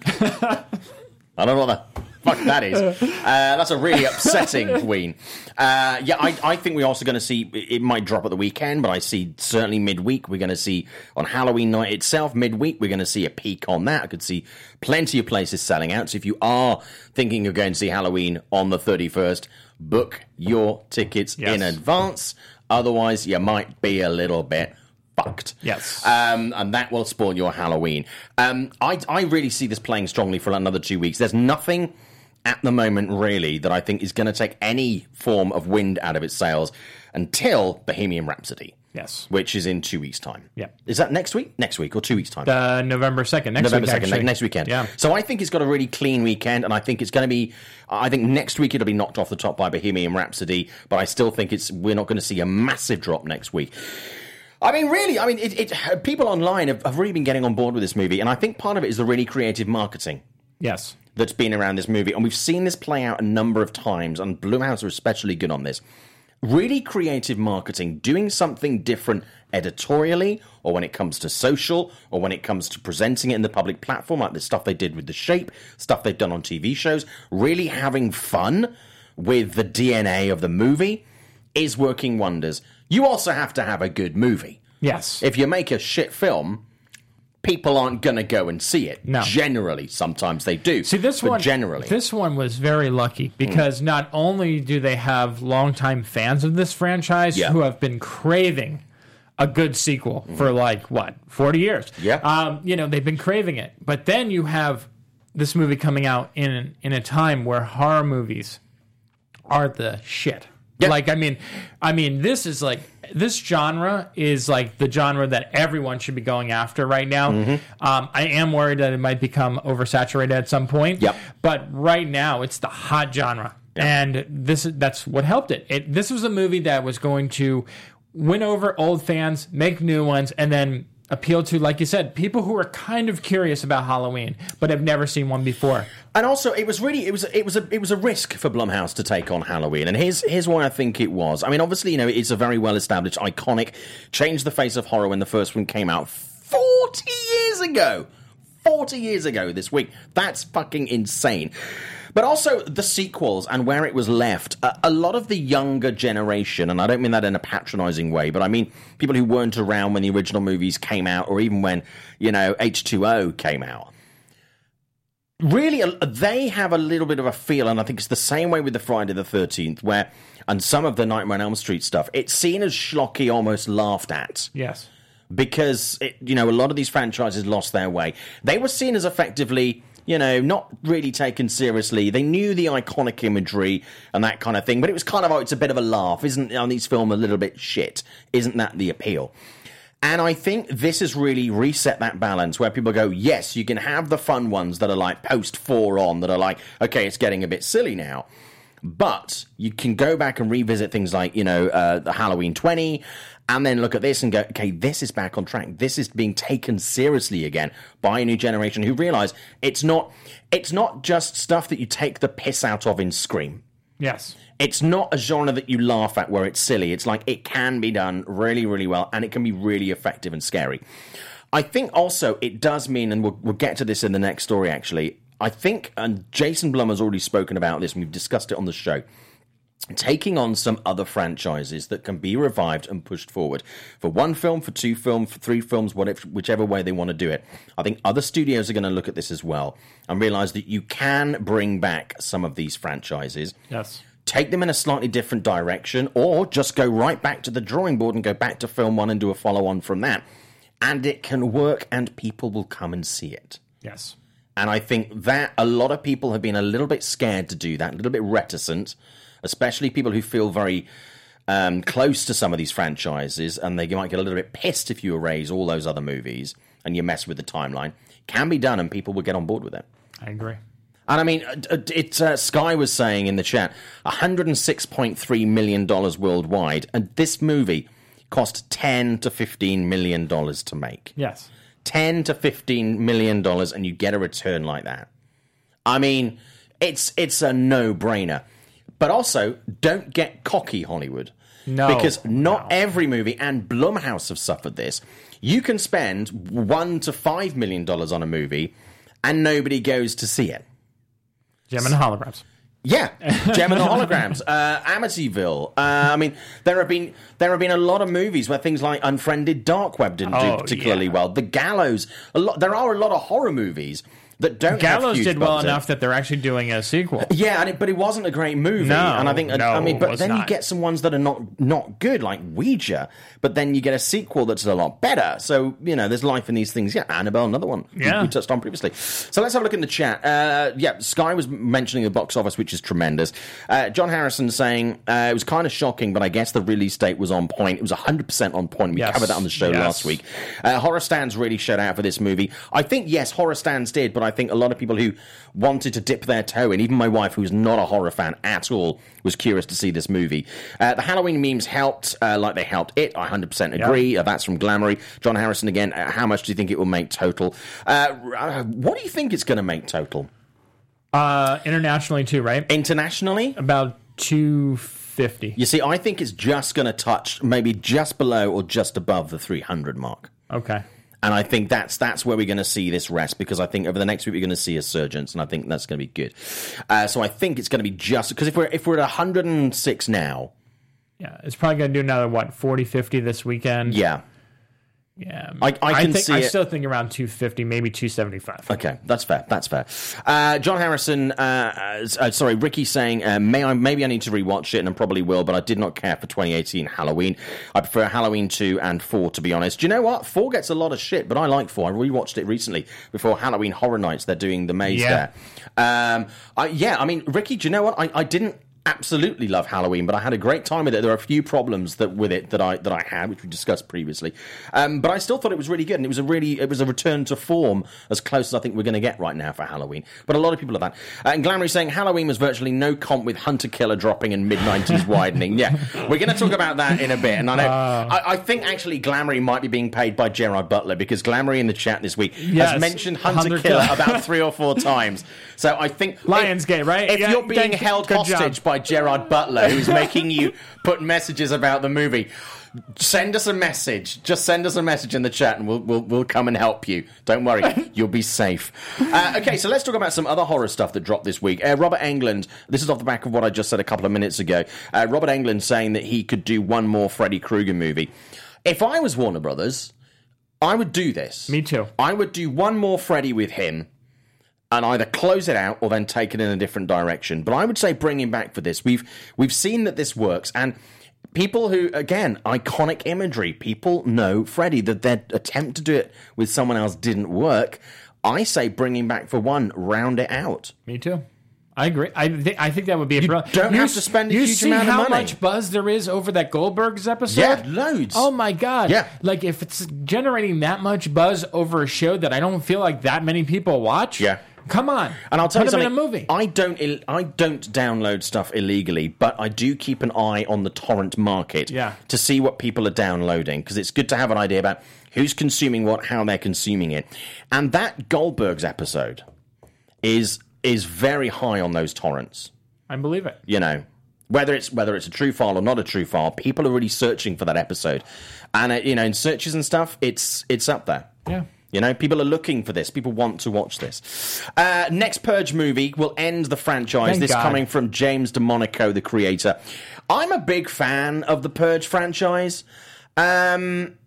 [SPEAKER 1] I don't know what the fuck that is. Uh, that's a really upsetting ween. Uh, yeah, I, I think we're also going to see, it might drop at the weekend, but I see certainly midweek, we're going to see on Halloween night itself, midweek, we're going to see a peak on that. I could see plenty of places selling out. So if you are thinking of going to see Halloween on the thirty-first, book your tickets
[SPEAKER 3] Yes.
[SPEAKER 1] in advance. Otherwise, you might be a little bit fucked.
[SPEAKER 3] Yes.
[SPEAKER 1] Um, and that will spoil your Halloween. Um, I, I really see this playing strongly for another two weeks. There's nothing at the moment, really, that I think is going to take any form of wind out of its sails until Bohemian Rhapsody.
[SPEAKER 3] Yes.
[SPEAKER 1] Which is in two weeks' time.
[SPEAKER 3] Yeah.
[SPEAKER 1] Is that next week? Next week or two weeks' time?
[SPEAKER 3] Uh, November second. Next
[SPEAKER 1] November
[SPEAKER 3] week,
[SPEAKER 1] second,
[SPEAKER 3] actually.
[SPEAKER 1] next weekend.
[SPEAKER 3] Yeah.
[SPEAKER 1] So I think it's got a really clean weekend, and I think it's going to be. I think next week it'll be knocked off the top by Bohemian Rhapsody, but I still think it's. We're not going to see a massive drop next week. I mean, really, I mean, it, it, people online have, have really been getting on board with this movie, and I think part of it is the really creative marketing
[SPEAKER 3] Yes.
[SPEAKER 1] that's been around this movie, and we've seen this play out a number of times, and Blumhouse are especially good on this. Really creative marketing, doing something different editorially, or when it comes to social, or when it comes to presenting it in the public platform, like the stuff they did with The Shape, stuff they've done on T V shows, really having fun with the D N A of the movie is working wonders. You also have to have a good movie.
[SPEAKER 3] Yes.
[SPEAKER 1] If you make a shit film, people aren't going to go and see it.
[SPEAKER 3] No.
[SPEAKER 1] Generally. Sometimes they do.
[SPEAKER 3] See, this
[SPEAKER 1] but
[SPEAKER 3] one,
[SPEAKER 1] generally.
[SPEAKER 3] this one was very lucky because mm. not only do they have longtime fans of this franchise
[SPEAKER 1] yeah.
[SPEAKER 3] who have been craving a good sequel mm. for like, what, forty years?
[SPEAKER 1] Yeah.
[SPEAKER 3] Um, you know, they've been craving it. But then you have this movie coming out in in a time where horror movies are the shit. Yep. Like, I mean, I mean, this is like, this genre is like the genre that everyone should be going after right now. Mm-hmm. Um, I am worried that it might become oversaturated at some point.
[SPEAKER 1] Yep.
[SPEAKER 3] But right now, it's the hot genre. Yep. And this that's what helped it. it. This was a movie that was going to win over old fans, make new ones, and then appeal to, like you said, people who are kind of curious about Halloween but have never seen one before.
[SPEAKER 1] And also, it was really it was it was a it was a risk for Blumhouse to take on Halloween, and here's here's why I think it was. I mean, obviously, you know, it's a very well established, iconic, changed the face of horror when the first one came out forty years ago. Forty years ago this week. That's fucking insane. But also the sequels and where it was left, a, a lot of the younger generation, and I don't mean that in a patronizing way, but I mean people who weren't around when the original movies came out, or even when, you know, H two O came out. Really, they have a little bit of a feel, and I think it's the same way with the Friday the thirteenth, where, and some of the Nightmare on Elm Street stuff, it's seen as schlocky, almost laughed at.
[SPEAKER 3] Yes.
[SPEAKER 1] Because, it, you know, a lot of these franchises lost their way. They were seen as effectively, you know, not really taken seriously. They knew the iconic imagery and that kind of thing, but it was kind of, oh, it's a bit of a laugh. Isn't on these films a little bit shit? Isn't that the appeal? And I think this has really reset that balance where people go, yes, you can have the fun ones that are like post four on, that are like, okay, it's getting a bit silly now. But you can go back and revisit things like, you know, uh, the Halloween twenty, and then look at this and go, okay, this is back on track. This is being taken seriously again by a new generation who realize it's not, it's not just stuff that you take the piss out of in Scream.
[SPEAKER 3] Yes.
[SPEAKER 1] It's not a genre that you laugh at where it's silly. It's like it can be done really, really well, and it can be really effective and scary. I think also it does mean, and we'll, we'll get to this in the next story actually, I think, and Jason Blum has already spoken about this, and we've discussed it on the show, taking on some other franchises that can be revived and pushed forward. For one film, for two films, for three films, whatever, whichever way they want to do it. I think other studios are going to look at this as well and realize that you can bring back some of these franchises.
[SPEAKER 3] Yes.
[SPEAKER 1] Take them in a slightly different direction, or just go right back to the drawing board and go back to film one and do a follow-on from that. And it can work, and people will come and see it.
[SPEAKER 3] Yes.
[SPEAKER 1] And I think that a lot of people have been a little bit scared to do that, a little bit reticent, especially people who feel very um, close to some of these franchises, and they might get a little bit pissed if you erase all those other movies and you mess with the timeline. It can be done, and people will get on board with it.
[SPEAKER 3] I agree.
[SPEAKER 1] And I mean, it, uh, Sky was saying in the chat, one hundred six point three million dollars worldwide, and this movie cost ten to fifteen million dollars to make.
[SPEAKER 3] Yes.
[SPEAKER 1] ten to fifteen million dollars, and you get a return like that. I mean, it's it's a no-brainer. But also, don't get cocky, Hollywood.
[SPEAKER 3] No.
[SPEAKER 1] Because not
[SPEAKER 3] no.
[SPEAKER 1] every movie, and Blumhouse have suffered this, you can spend one to five million dollars on a movie, and nobody goes to see it.
[SPEAKER 3] Gem and the Holograms.
[SPEAKER 1] Yeah, Gem and the Holograms, uh, Amityville. Uh, I mean, there have been there have been a lot of movies where things like Unfriended Dark Web didn't
[SPEAKER 3] oh,
[SPEAKER 1] do particularly
[SPEAKER 3] yeah.
[SPEAKER 1] well. The Gallows, a lot. There are a lot of horror movies that don't.
[SPEAKER 3] Gallows
[SPEAKER 1] have huge
[SPEAKER 3] did well
[SPEAKER 1] budget.
[SPEAKER 3] enough that they're actually doing a sequel.
[SPEAKER 1] Yeah, and it, but it wasn't a great movie.
[SPEAKER 3] No,
[SPEAKER 1] and I think
[SPEAKER 3] no,
[SPEAKER 1] I mean,
[SPEAKER 3] it
[SPEAKER 1] but
[SPEAKER 3] was
[SPEAKER 1] then you
[SPEAKER 3] not.
[SPEAKER 1] get some ones that are not not good, like Ouija. But then you get a sequel that's a lot better. So you know, there's life in these things. Yeah, Annabelle, another one.
[SPEAKER 3] Yeah,
[SPEAKER 1] we, we touched on previously. So let's have a look in the chat. Uh, yeah, Sky was mentioning the box office, which is tremendous. Uh, John Harrison saying uh, it was kind of shocking, but I guess the release date was on point. It was one hundred percent on point. We
[SPEAKER 3] yes.
[SPEAKER 1] covered that on the show
[SPEAKER 3] yes.
[SPEAKER 1] last week. Uh, horror Stands really showed out for this movie. I think yes, Horror Stands did, but I think a lot of people who wanted to dip their toe in, even my wife, who's not a horror fan at all, was curious to see this movie. Uh, the Halloween memes helped, uh, like they helped it. I one hundred percent agree.
[SPEAKER 3] Yeah.
[SPEAKER 1] Uh, that's from Glamoury. John Harrison again. Uh, how much do you think it will make total? Uh, uh, what do you think it's going to make total?
[SPEAKER 3] Uh, internationally too, right?
[SPEAKER 1] Internationally?
[SPEAKER 3] About two fifty.
[SPEAKER 1] You see, I think it's just going to touch maybe just below or just above the three hundred mark.
[SPEAKER 3] Okay.
[SPEAKER 1] And I think that's that's where we're going to see this rest, because I think over the next week we're going to see a surgence, and I think that's going to be good. Uh, so I think it's going to be just because if we're if we're at one hundred six now,
[SPEAKER 3] Yeah, it's probably going to do another, what, forty, fifty this weekend?
[SPEAKER 1] Yeah.
[SPEAKER 3] Yeah.
[SPEAKER 1] I, I can
[SPEAKER 3] think,
[SPEAKER 1] see
[SPEAKER 3] I
[SPEAKER 1] it.
[SPEAKER 3] still think around two fifty, maybe two seventy-five.
[SPEAKER 1] Okay, that's fair. That's fair. Uh, John Harrison, uh, uh, sorry, Ricky saying, uh, may I, maybe I need to rewatch it, and I probably will, but I did not care for twenty eighteen Halloween. I prefer Halloween two and four, to be honest. Do you know what? four gets a lot of shit, but I like four. I rewatched it recently before Halloween Horror Nights. They're doing the maze
[SPEAKER 3] Yeah.
[SPEAKER 1] there. Um, I, yeah, I mean, Ricky, do you know what? I, I didn't absolutely love Halloween, but I had a great time with it. There are a few problems that with it that I that I had, which we discussed previously. Um, but I still thought it was really good, and it was a really it was a return to form as close as I think we're going to get right now for Halloween. But a lot of people are that. Uh, and Glamoury saying Halloween was virtually no comp with Hunter Killer dropping and mid nineties widening. Yeah, we're going to talk about that in a bit. And I know uh, I, I think actually Glamoury might be being paid by Gerard Butler, because Glamoury in the chat this week
[SPEAKER 3] yes,
[SPEAKER 1] has mentioned Hunter,
[SPEAKER 3] Hunter
[SPEAKER 1] Killer
[SPEAKER 3] Killer
[SPEAKER 1] about three or four times. So I think
[SPEAKER 3] Lionsgate,
[SPEAKER 1] if,
[SPEAKER 3] right?
[SPEAKER 1] If
[SPEAKER 3] Yeah,
[SPEAKER 1] you're being
[SPEAKER 3] good,
[SPEAKER 1] held
[SPEAKER 3] good
[SPEAKER 1] hostage
[SPEAKER 3] job.
[SPEAKER 1] by Gerard Butler, who's making you put messages about the movie, send us a message. Just send us a message in the chat, and we'll we'll, we'll come and help you. Don't worry, you'll be safe. Uh, okay, so let's talk about some other horror stuff that dropped this week. Uh, Robert Englund. This is off the back of what I just said a couple of minutes ago. Uh, Robert Englund saying that he could do one more Freddy Krueger movie. If I was Warner Brothers, I would do this.
[SPEAKER 3] Me too.
[SPEAKER 1] I would do one more Freddy with him, and either close it out or then take it in a different direction. But I would say bring him back for this. We've we've seen that this works, and people who, again, iconic imagery, people know Freddy, that their attempt to do it with someone else didn't work. I say bring him back for one, round it out.
[SPEAKER 3] Me too. I agree. I, th- I think that would be a
[SPEAKER 1] You
[SPEAKER 3] brilliant.
[SPEAKER 1] don't have to spend a
[SPEAKER 3] you
[SPEAKER 1] huge
[SPEAKER 3] see
[SPEAKER 1] amount of
[SPEAKER 3] how
[SPEAKER 1] money.
[SPEAKER 3] much buzz there is over that Goldberg's episode?
[SPEAKER 1] Yeah, loads.
[SPEAKER 3] Oh my god.
[SPEAKER 1] Yeah.
[SPEAKER 3] Like if it's generating that much buzz over a show that I don't feel like that many people watch.
[SPEAKER 1] Yeah.
[SPEAKER 3] Come on.
[SPEAKER 1] And I'll tell
[SPEAKER 3] Put
[SPEAKER 1] you
[SPEAKER 3] them
[SPEAKER 1] something.
[SPEAKER 3] in a movie.
[SPEAKER 1] I don't. Ill- I don't download stuff illegally, but I do keep an eye on the torrent market.
[SPEAKER 3] Yeah.
[SPEAKER 1] To see what people are downloading, because it's good to have an idea about who's consuming what, how they're consuming it, and that Goldberg's episode is is very high on those torrents.
[SPEAKER 3] I believe it.
[SPEAKER 1] You know, whether it's whether it's a true file or not a true file, people are really searching for that episode, and uh, you know, in searches and stuff, it's it's up there.
[SPEAKER 3] Yeah.
[SPEAKER 1] You know, people are looking for this. People want to watch this. Uh, next Purge movie will end the franchise.
[SPEAKER 3] Thank
[SPEAKER 1] this
[SPEAKER 3] God.
[SPEAKER 1] coming from James DeMonico, the creator. I'm a big fan of the Purge franchise. Um,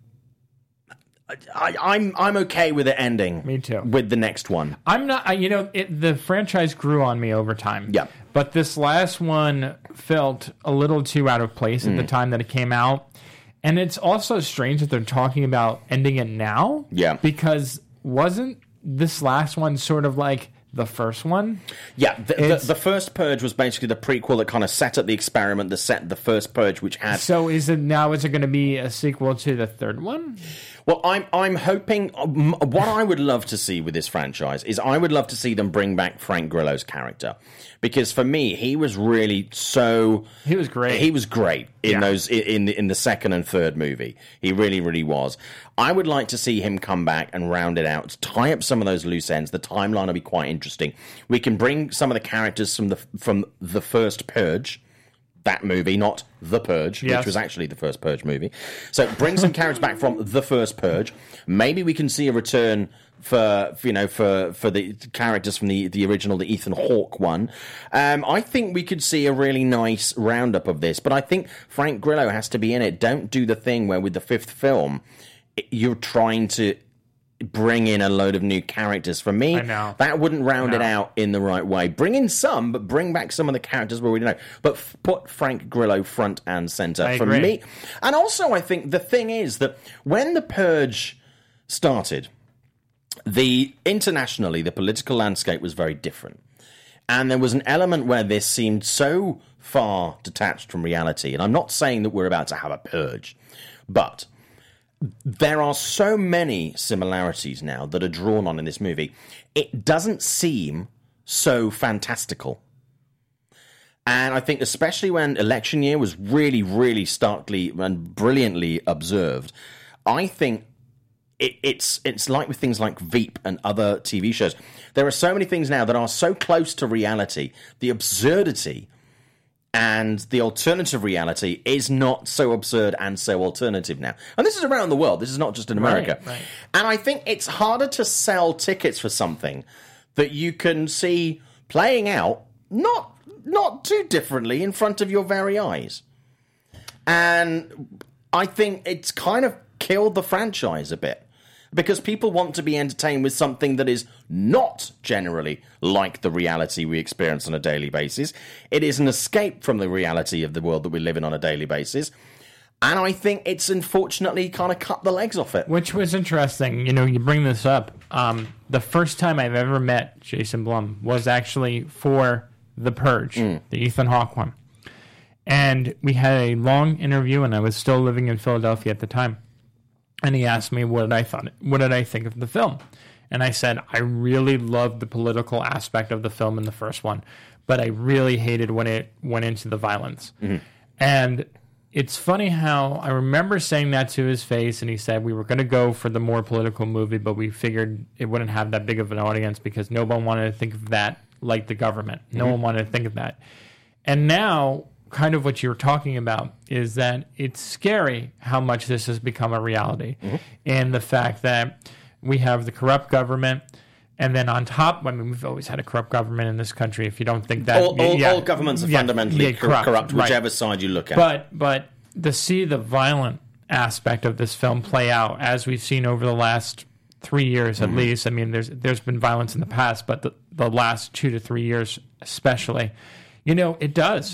[SPEAKER 1] I, I'm I'm okay with it ending.
[SPEAKER 3] Me too.
[SPEAKER 1] With the next one.
[SPEAKER 3] I'm not, I, you know, it, the franchise grew on me over time.
[SPEAKER 1] Yeah.
[SPEAKER 3] But this last one felt a little too out of place at
[SPEAKER 1] Mm.
[SPEAKER 3] the time that it came out. And it's also strange that they're talking about ending it now.
[SPEAKER 1] Yeah.
[SPEAKER 3] Because wasn't this last one sort of like the first one?
[SPEAKER 1] Yeah, the, the,
[SPEAKER 3] It's-
[SPEAKER 1] the first Purge was basically the prequel that kind of set up the experiment that set the first Purge, which had...
[SPEAKER 3] So is it now, is it going to be a sequel to the third one?
[SPEAKER 1] Well, I'm I'm hoping... Um, what I would love to see with this franchise is I would love to see them bring back Frank Grillo's character. Because for me, he was really so...
[SPEAKER 3] He was great.
[SPEAKER 1] He was great in
[SPEAKER 3] Yeah.
[SPEAKER 1] those in in the, in the second and third movie. He really, really was. I would like to see him come back and round it out, tie up some of those loose ends. The timeline will be quite interesting. We can bring some of the characters from the from the first Purge, that movie, not The Purge,
[SPEAKER 3] Yes.
[SPEAKER 1] which was actually the first Purge movie. So bring some characters back from the first Purge. Maybe we can see a return for, for you know for for the characters from the the original, the Ethan Hawke one. Um, I think we could see a really nice roundup of this. But I think Frank Grillo has to be in it. Don't do the thing where with the fifth film you're trying to bring in a load of new characters. For me,
[SPEAKER 3] I know.
[SPEAKER 1] that wouldn't round it
[SPEAKER 3] No.
[SPEAKER 1] out in the right way. Bring in some, but bring back some of the characters we already know. But f- put Frank Grillo front and center
[SPEAKER 3] I
[SPEAKER 1] for
[SPEAKER 3] agree.
[SPEAKER 1] me. And also, I think the thing is that when the Purge started, the internationally, the political landscape was very different. And there was an element where this seemed so far detached from reality. And I'm not saying that we're about to have a purge, but there are so many similarities now that are drawn on in this movie. It doesn't seem so fantastical. And I think especially when election year was really, really starkly and brilliantly observed, I think it, it's it's like with things like Veep and other T V shows. There are so many things now that are so close to reality. The absurdity and the alternative reality is not so absurd and so alternative now. And this is around the world. This is not just in America.
[SPEAKER 3] Right, right.
[SPEAKER 1] And I think it's harder to sell tickets for something that you can see playing out not not too differently in front of your very eyes. And I think it's kind of killed the franchise a bit. Because people want to be entertained with something that is not generally like the reality we experience on a daily basis. It is an escape from the reality of the world that we live in on a daily basis. And I think it's unfortunately kind of cut the legs off it.
[SPEAKER 3] Which was interesting. You know, you bring this up. Um, the first time I've ever met Jason Blum was actually for The Purge, mm. the Ethan Hawke one. And we had a long interview, and I was still living in Philadelphia at the time. And he asked me what did I thought, what did I think of the film, and I said I really loved the political aspect of the film in the first one, but I really hated when it went into the violence. Mm-hmm. And it's funny how I remember saying that to his face, and he said we were going to go for the more political movie, but we figured it wouldn't have that big of an audience because no one wanted to think of that like the government. No mm-hmm. one wanted to think of that, and now. Kind of what you're talking about is that it's scary how much this has become a reality. Mm-hmm. And the fact that we have the corrupt government, and then on top, I mean, we've always had a corrupt government in this country. If you don't think that...
[SPEAKER 1] All, all,
[SPEAKER 3] yeah,
[SPEAKER 1] all governments are yeah, fundamentally yeah, corrupt, corrupt, whichever right. side you look at.
[SPEAKER 3] But, but to see the violent aspect of this film play out, as we've seen over the last three years at mm-hmm. least, I mean, there's there's been violence in the past, but the, the last two to three years especially, you know, it does.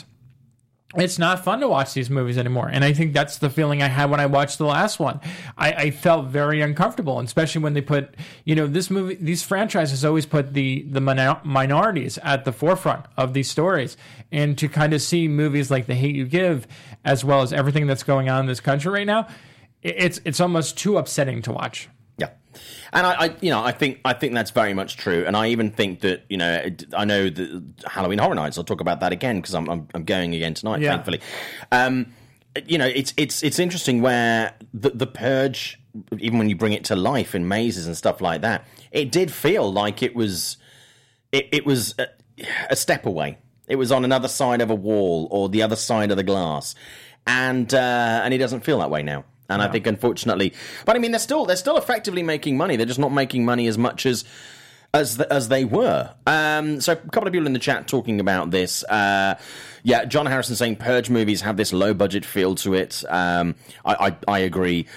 [SPEAKER 3] It's not fun to watch these movies anymore. And I think that's the feeling I had when I watched the last one. I, I felt very uncomfortable, especially when they put, you know, this movie, these franchises always put the, the minor- minorities at the forefront of these stories. And to kind of see movies like The Hate U Give, as well as everything that's going on in this country right now, it's it's almost too upsetting to watch.
[SPEAKER 1] Yeah. And I, I, you know, I think I think that's very much true. And I even think that, you know, I know the Halloween Horror Nights. I'll talk about that again because I'm, I'm I'm going again tonight, yeah. thankfully. Um, you know, it's it's it's interesting where the the Purge, even when you bring it to life in mazes and stuff like that, it did feel like it was it, it was a, a step away. It was on another side of a wall or the other side of the glass, and uh, and it doesn't feel that way now. And no. I think, unfortunately, but I mean, they're still they're still effectively making money. They're just not making money as much as as the, as they were. Um, so, a couple of people in the chat talking about this. Uh, yeah, John Harrison saying Purge movies have this low budget feel to it. Um, I, I I agree.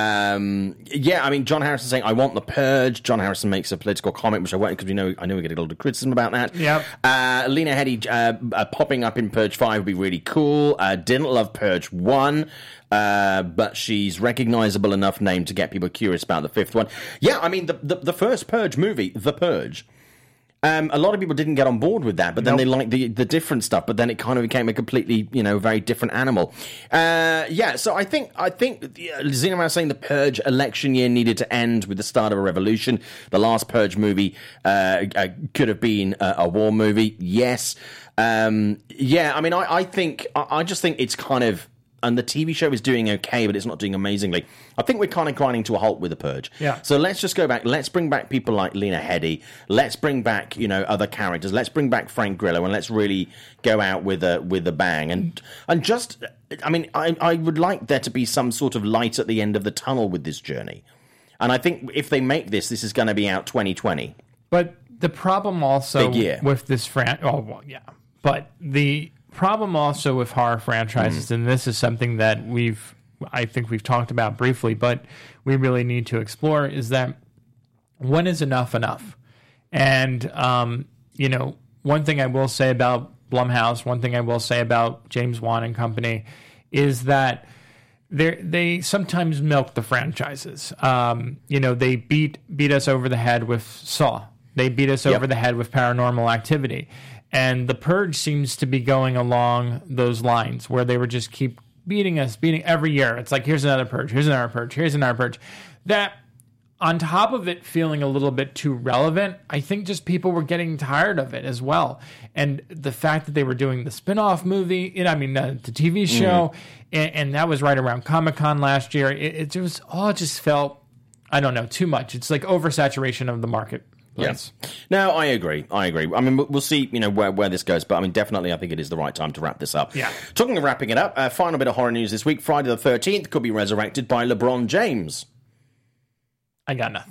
[SPEAKER 1] Um, yeah, I mean, John Harrison saying I want the Purge. John Harrison makes a political comment, which I won't because we know I know we get a lot of criticism about that.
[SPEAKER 3] Yep.
[SPEAKER 1] Uh, Lena Headey uh, uh, popping up in Purge Five would be really cool. Uh, didn't love Purge One. Uh, but she's recognizable enough name to get people curious about the fifth one. Yeah, I mean, the the, the first Purge movie, The Purge, um, a lot of people didn't get on board with that, but then nope. they liked the, the different stuff, but then it kind of became a completely, you know, very different animal. Uh, yeah, so I think, I think Xena was saying the Purge election year needed to end with the start of a revolution. The last Purge movie uh, uh, could have been a, a war movie, yes. Um, yeah, I mean, I, I think, I, I just think it's kind of, and the T V show is doing okay, but it's not doing amazingly. I think we're kind of grinding to a halt with The Purge.
[SPEAKER 3] Yeah.
[SPEAKER 1] So let's just go back. Let's bring back people like Lena Headey. Let's bring back, you know, other characters. Let's bring back Frank Grillo, and let's really go out with a with a bang. And and just, I mean, I I would like there to be some sort of light at the end of the tunnel with this journey. And I think if they make this, this is going to be out twenty twenty.
[SPEAKER 3] But the problem also
[SPEAKER 1] Big year.
[SPEAKER 3] with this fran, oh well, yeah, but the problem also with horror franchises, mm. and this is something that we've, I think we've talked about briefly, but we really need to explore, is that when is enough enough? And, um, you know, one thing I will say about Blumhouse, one thing I will say about James Wan and company, is that they they sometimes milk the franchises. Um, you know, they beat beat us over the head with Saw. They beat us yep. over the head with Paranormal Activity. And The Purge seems to be going along those lines where they would just keep beating us, beating every year. It's like, here's another Purge, here's another Purge, here's another Purge. That, on top of it feeling a little bit too relevant, I think just people were getting tired of it as well. And the fact that they were doing the spin-off movie, you know, I mean, the, the T V show, mm. and, and that was right around Comic-Con last year, it, it just all just felt, I don't know, too much. It's like oversaturation of the market.
[SPEAKER 1] Yes. No, I agree. I agree. I mean, we'll see, you know, where, where this goes, but I mean, definitely, I think it is the right time to wrap this up.
[SPEAKER 3] Yeah.
[SPEAKER 1] Talking of wrapping it up, uh, final bit of horror news this week: Friday the thirteenth could be resurrected by LeBron James.
[SPEAKER 3] I got nothing.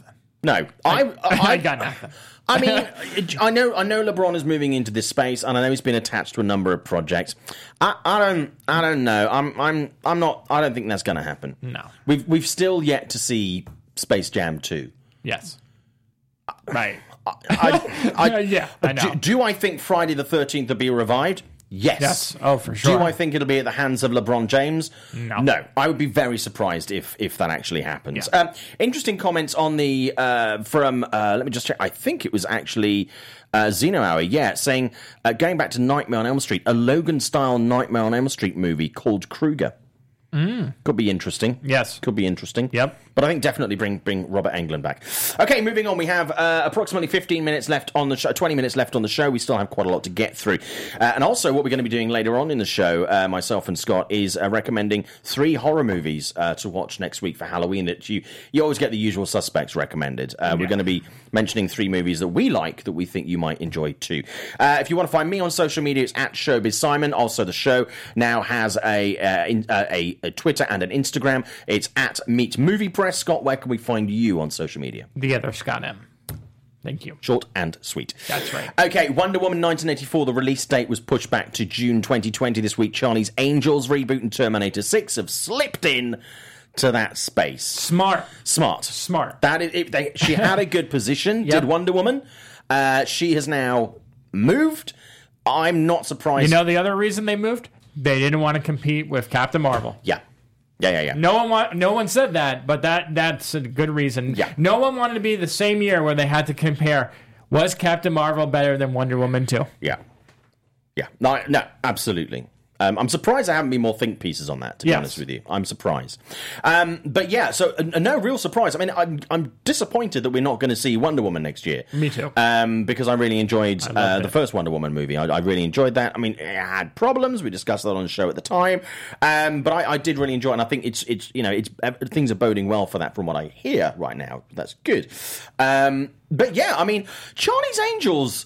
[SPEAKER 1] No, I, I,
[SPEAKER 3] I got nothing.
[SPEAKER 1] I mean, I know, I know LeBron is moving into this space, and I know he's been attached to a number of projects. I, I don't, I don't know. I'm, I'm, I'm not. I don't think that's going to happen.
[SPEAKER 3] No,
[SPEAKER 1] we've, we've still yet to see Space Jam two.
[SPEAKER 3] Yes, right.
[SPEAKER 1] I, I, I,
[SPEAKER 3] yeah, I know.
[SPEAKER 1] Do, do I think Friday the thirteenth will be revived? Yes.
[SPEAKER 3] Yes. Oh, for sure.
[SPEAKER 1] Do I think it'll be at the hands of LeBron James?
[SPEAKER 3] No.
[SPEAKER 1] No. I would be very surprised if if that actually happens.
[SPEAKER 3] Yeah.
[SPEAKER 1] Um, interesting comments on the uh, from. Uh, let me just check. I think it was actually uh, Zeno Hour. Yeah, saying uh, going back to Nightmare on Elm Street, a Logan-style Nightmare on Elm Street movie called Kruger. Mm. Could be interesting.
[SPEAKER 3] Yes.
[SPEAKER 1] Could be interesting.
[SPEAKER 3] Yep.
[SPEAKER 1] But I think definitely bring bring Robert Englund back. Okay, moving on. We have uh, approximately fifteen minutes left on the show, twenty minutes left on the show. We still have quite a lot to get through. Uh, and also, what we're going to be doing later on in the show, uh, myself and Scott, is uh, recommending three horror movies uh, to watch next week for Halloween. That you you always get the usual suspects recommended. Uh, yeah. We're going to be mentioning three movies that we like that we think you might enjoy too. Uh, if you want to find me on social media, it's at Showbiz Simon. Also, the show now has a uh, in, uh, a, a Twitter and an Instagram. It's at Meet Movie Press. Scott, where can we find you on social media?
[SPEAKER 3] The other Scott M. Thank you.
[SPEAKER 1] Short and sweet.
[SPEAKER 3] That's right.
[SPEAKER 1] Okay, Wonder Woman nineteen eighty-four, the release date was pushed back to June twenty twenty. This week, Charlie's Angels reboot and Terminator six have slipped in to that space.
[SPEAKER 3] Smart.
[SPEAKER 1] Smart.
[SPEAKER 3] Smart.
[SPEAKER 1] That is, it, they, she had a good position,
[SPEAKER 3] Yep.
[SPEAKER 1] did Wonder Woman. Uh, she has now moved. I'm not surprised.
[SPEAKER 3] You know the other reason they moved? They didn't want to compete with Captain Marvel.
[SPEAKER 1] Yeah. Yeah, yeah, yeah.
[SPEAKER 3] No one want, no one said that, but that that's a good reason.
[SPEAKER 1] Yeah.
[SPEAKER 3] No one wanted to be the same year where they had to compare, was Captain Marvel better than Wonder Woman two?
[SPEAKER 1] Yeah. Yeah. No, no, absolutely. Um, I'm surprised there haven't been more think pieces on that, to be
[SPEAKER 3] Yes.
[SPEAKER 1] honest with you. I'm surprised. Um, but yeah, so uh, no real surprise. I mean, I'm, I'm disappointed that we're not going to see Wonder Woman next year.
[SPEAKER 3] Me too.
[SPEAKER 1] Um, because I really enjoyed uh, the
[SPEAKER 3] it.
[SPEAKER 1] first Wonder Woman movie. I, I really enjoyed that. I mean, it had problems. We discussed that on the show at the time. Um, but I, I did really enjoy it. And I think it's, it's you know, it's uh, things are boding well for that from what I hear right now. That's good. Um, but yeah, I mean, Charlie's Angels...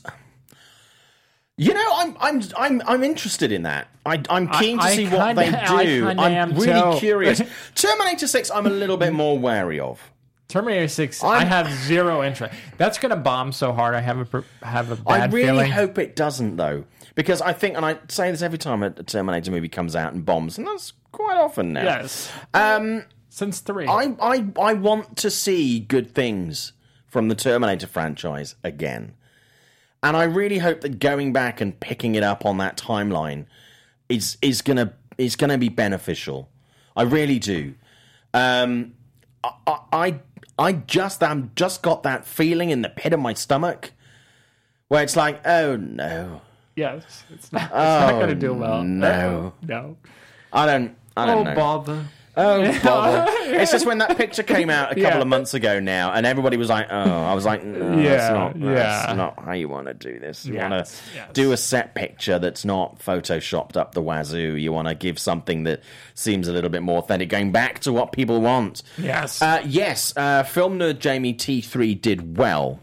[SPEAKER 1] You know, I'm I'm I'm I'm interested in that. I, I'm keen to
[SPEAKER 3] I- I
[SPEAKER 1] see what
[SPEAKER 3] kinda-
[SPEAKER 1] they
[SPEAKER 3] I
[SPEAKER 1] do.
[SPEAKER 3] kinda
[SPEAKER 1] I'm
[SPEAKER 3] am
[SPEAKER 1] really
[SPEAKER 3] too.
[SPEAKER 1] curious. Terminator six, I'm a little bit more wary of.
[SPEAKER 3] Terminator six,
[SPEAKER 1] I'm-
[SPEAKER 3] I have zero interest. That's going to bomb so hard. I have a pr- have a
[SPEAKER 1] I
[SPEAKER 3] bad
[SPEAKER 1] really
[SPEAKER 3] feeling.
[SPEAKER 1] hope it doesn't, though, because I think, and I say this every time a Terminator movie comes out and bombs, and that's quite often now.
[SPEAKER 3] Yes.
[SPEAKER 1] Um,
[SPEAKER 3] Since three.
[SPEAKER 1] I I I want to see good things from the Terminator franchise again. And I really hope that going back and picking it up on that timeline is is gonna is gonna be beneficial. I really do. Um, I, I I just I'm just got that feeling in the pit of my stomach where it's like, oh no,
[SPEAKER 3] yes. It's not, it's
[SPEAKER 1] oh,
[SPEAKER 3] not going to do well.
[SPEAKER 1] No,
[SPEAKER 3] No.
[SPEAKER 1] I don't. I don't
[SPEAKER 3] Oh,
[SPEAKER 1] know.
[SPEAKER 3] bother.
[SPEAKER 1] Oh, bother. It's just when that picture came out a couple
[SPEAKER 3] Yeah.
[SPEAKER 1] of months ago now, and everybody was like, oh, I was like, no,
[SPEAKER 3] Yeah,
[SPEAKER 1] that's, not, that's
[SPEAKER 3] yeah.
[SPEAKER 1] not how you want to do this. You
[SPEAKER 3] Yes,
[SPEAKER 1] want to
[SPEAKER 3] yes.
[SPEAKER 1] do a set picture that's not photoshopped up the wazoo. You want to give something that seems a little bit more authentic, going back to what people want.
[SPEAKER 3] Yes.
[SPEAKER 1] Uh, yes, uh, film nerd Jamie T three did well.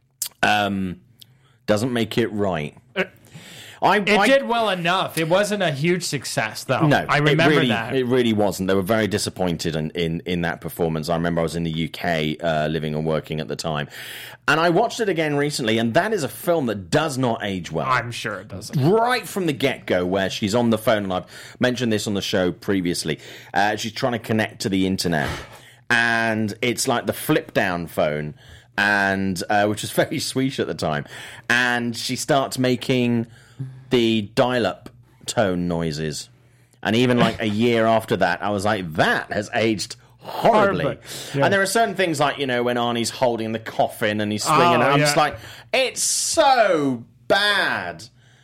[SPEAKER 1] Um, doesn't make it right. I,
[SPEAKER 3] it
[SPEAKER 1] I,
[SPEAKER 3] did well enough. It wasn't a huge success, though.
[SPEAKER 1] No,
[SPEAKER 3] I remember
[SPEAKER 1] it really,
[SPEAKER 3] that.
[SPEAKER 1] It really wasn't. They were very disappointed in, in, in that performance. I remember I was in the U K uh, living and working at the time. And I watched it again recently, and that is a film that does not age well.
[SPEAKER 3] I'm sure it doesn't.
[SPEAKER 1] Right from the get-go, where she's on the phone, and I've mentioned this on the show previously, uh, she's trying to connect to the internet. And it's like the flip-down phone, and uh, which was very sweet at the time. And she starts making the dial-up tone noises. And even like a year after that, I was like, that has aged horribly.
[SPEAKER 3] Horribly. Yeah.
[SPEAKER 1] And there are certain things like, you know, when Arnie's holding the coffin and he's swinging,
[SPEAKER 3] Oh,
[SPEAKER 1] and I'm
[SPEAKER 3] yeah.
[SPEAKER 1] just like, it's so bad.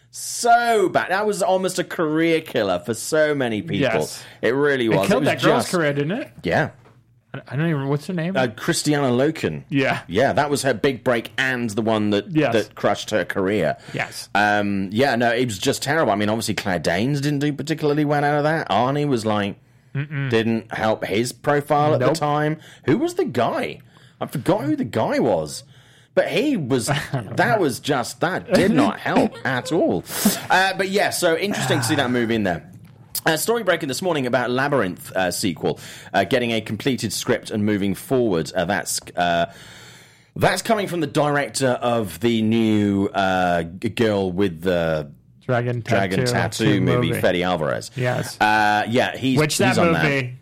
[SPEAKER 1] So bad. That was almost a career killer for so many people.
[SPEAKER 3] Yes.
[SPEAKER 1] It really was.
[SPEAKER 3] It killed
[SPEAKER 1] was
[SPEAKER 3] that girl's
[SPEAKER 1] just-
[SPEAKER 3] career, didn't it?
[SPEAKER 1] Yeah.
[SPEAKER 3] I don't even. What's her name?
[SPEAKER 1] Uh, Christiana Loken.
[SPEAKER 3] Yeah.
[SPEAKER 1] Yeah, that was her big break and the one that
[SPEAKER 3] Yes.
[SPEAKER 1] that crushed her career.
[SPEAKER 3] Yes.
[SPEAKER 1] Um, yeah, no, it was just terrible. I mean, obviously Claire Danes didn't do particularly well out of that. Arnie was like, Mm-mm. didn't help his profile at
[SPEAKER 3] Nope.
[SPEAKER 1] the time. Who was the guy? I forgot who the guy was. But he was, that was just, that did not help at all. Uh, but yeah, so interesting to see that move in there. Uh, story breaking this morning about Labyrinth uh, sequel, uh, getting a completed script and moving forward. Uh, that's uh, That's coming from the director of the new uh, g- girl with the
[SPEAKER 3] Dragon
[SPEAKER 1] Dragon
[SPEAKER 3] Tattoo,
[SPEAKER 1] Tattoo movie,
[SPEAKER 3] movie.
[SPEAKER 1] Fede Alvarez.
[SPEAKER 3] Yes.
[SPEAKER 1] Uh, yeah, he's,
[SPEAKER 3] Which
[SPEAKER 1] he's
[SPEAKER 3] that
[SPEAKER 1] on
[SPEAKER 3] movie...
[SPEAKER 1] that.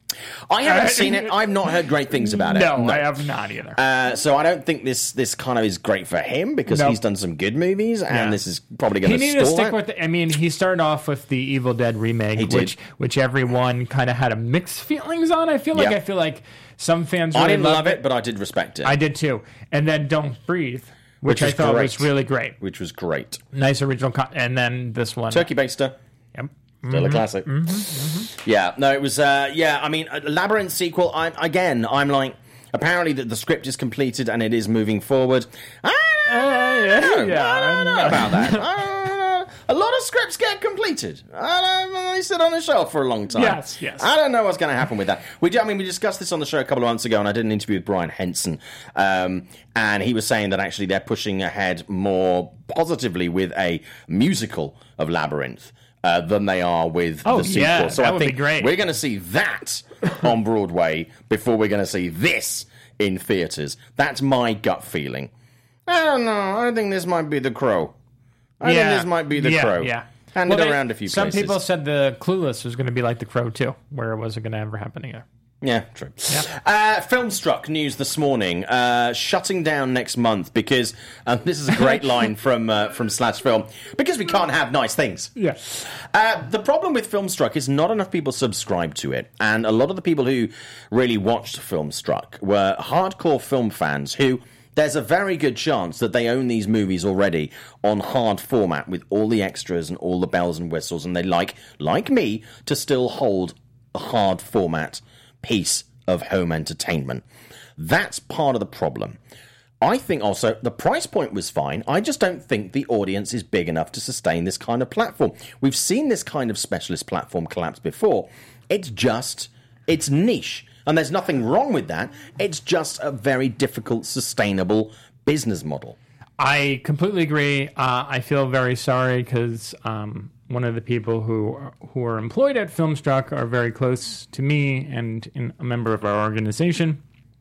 [SPEAKER 1] I haven't
[SPEAKER 3] Uh,
[SPEAKER 1] seen it. I've not heard great things about it.
[SPEAKER 3] No, I have not either.
[SPEAKER 1] Uh, so I don't think this this kind of is great for him because
[SPEAKER 3] Nope.
[SPEAKER 1] he's done some good movies, and
[SPEAKER 3] Yeah.
[SPEAKER 1] this is probably going
[SPEAKER 3] He
[SPEAKER 1] to
[SPEAKER 3] needed to
[SPEAKER 1] stall
[SPEAKER 3] stick
[SPEAKER 1] it.
[SPEAKER 3] with. The, I mean, he started off with the Evil Dead remake,
[SPEAKER 1] He did.
[SPEAKER 3] which which everyone kind of had a mixed feelings on. I feel like
[SPEAKER 1] Yeah.
[SPEAKER 3] I feel like some fans.
[SPEAKER 1] I
[SPEAKER 3] Really
[SPEAKER 1] didn't
[SPEAKER 3] loved
[SPEAKER 1] love it, but I did respect it,
[SPEAKER 3] I did too. And then Don't Breathe, which,
[SPEAKER 1] Which
[SPEAKER 3] I
[SPEAKER 1] was
[SPEAKER 3] thought
[SPEAKER 1] great.
[SPEAKER 3] was really great.
[SPEAKER 1] which was great.
[SPEAKER 3] Nice original. Con- and then this one,
[SPEAKER 1] Turkey Baster.
[SPEAKER 3] Yep.
[SPEAKER 1] Still a classic.
[SPEAKER 3] Mm-hmm, mm-hmm.
[SPEAKER 1] Yeah, no, it was. Uh, yeah, I mean, a Labyrinth sequel. I'm again. I'm like, apparently that the script is completed and it is moving forward. I don't
[SPEAKER 3] Uh, yeah,
[SPEAKER 1] know,
[SPEAKER 3] yeah,
[SPEAKER 1] I don't know
[SPEAKER 3] know.
[SPEAKER 1] about that. I don't know. A lot of scripts get completed. I don't, they sit on the shelf for a long time.
[SPEAKER 3] Yes, yes.
[SPEAKER 1] I don't know what's going to happen with that. We, did, I mean, we discussed this on the show a couple of months ago, and I did an interview with Brian Henson, um, and he was saying that actually they're pushing ahead more positively with a musical of Labyrinth. Uh, than they are with
[SPEAKER 3] Oh,
[SPEAKER 1] the sequel.
[SPEAKER 3] yeah,
[SPEAKER 1] so
[SPEAKER 3] that
[SPEAKER 1] I
[SPEAKER 3] would be
[SPEAKER 1] think
[SPEAKER 3] great.
[SPEAKER 1] we're going to see that on Broadway before we're going to see this in theaters. That's my gut feeling. I don't know. I think this might be The Crow. I
[SPEAKER 3] yeah,
[SPEAKER 1] think this might be The
[SPEAKER 3] yeah,
[SPEAKER 1] Crow.
[SPEAKER 3] Yeah.
[SPEAKER 1] Hand
[SPEAKER 3] Well,
[SPEAKER 1] it
[SPEAKER 3] they-
[SPEAKER 1] around a few
[SPEAKER 3] Some
[SPEAKER 1] places.
[SPEAKER 3] people said the Clueless was going to be like The Crow too, where it wasn't going to ever happen either.
[SPEAKER 1] Yeah, true. Uh, Filmstruck news this morning, uh, shutting down next month because um, this is a great line from uh, from Slash Film, because we can't have nice things.
[SPEAKER 3] Yeah.
[SPEAKER 1] Uh, the problem with Filmstruck is not enough people subscribe to it, and a lot of the people who really watched Filmstruck were hardcore film fans who. There's a very good chance that they own these movies already on hard format with all the extras and all the bells and whistles, and they like, like me, to still hold a hard format piece of home entertainment. That's part of the problem. I think also the price point was fine. I just don't think the audience is big enough to sustain this kind of platform. We've seen this kind of specialist platform collapse before. It's just, it's niche. And there's nothing wrong with that. It's just a very difficult, sustainable business model.
[SPEAKER 3] I completely agree. Uh, I feel very sorry because um, one of the people who are, who are employed at Filmstruck are very close to me and in, a member of our organization.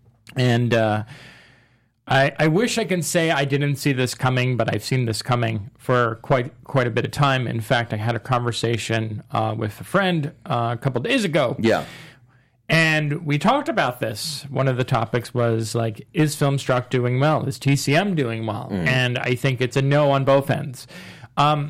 [SPEAKER 3] And uh, I, I wish I can say I didn't see this coming, but I've seen this coming for quite quite a bit of time. In fact, I had a conversation uh, with a friend uh, a couple days ago.
[SPEAKER 1] Yeah.
[SPEAKER 3] And we talked about this. One of the topics was like, is Filmstruck doing well? Is T C M doing well? Mm. And I think it's a no on both ends. Um,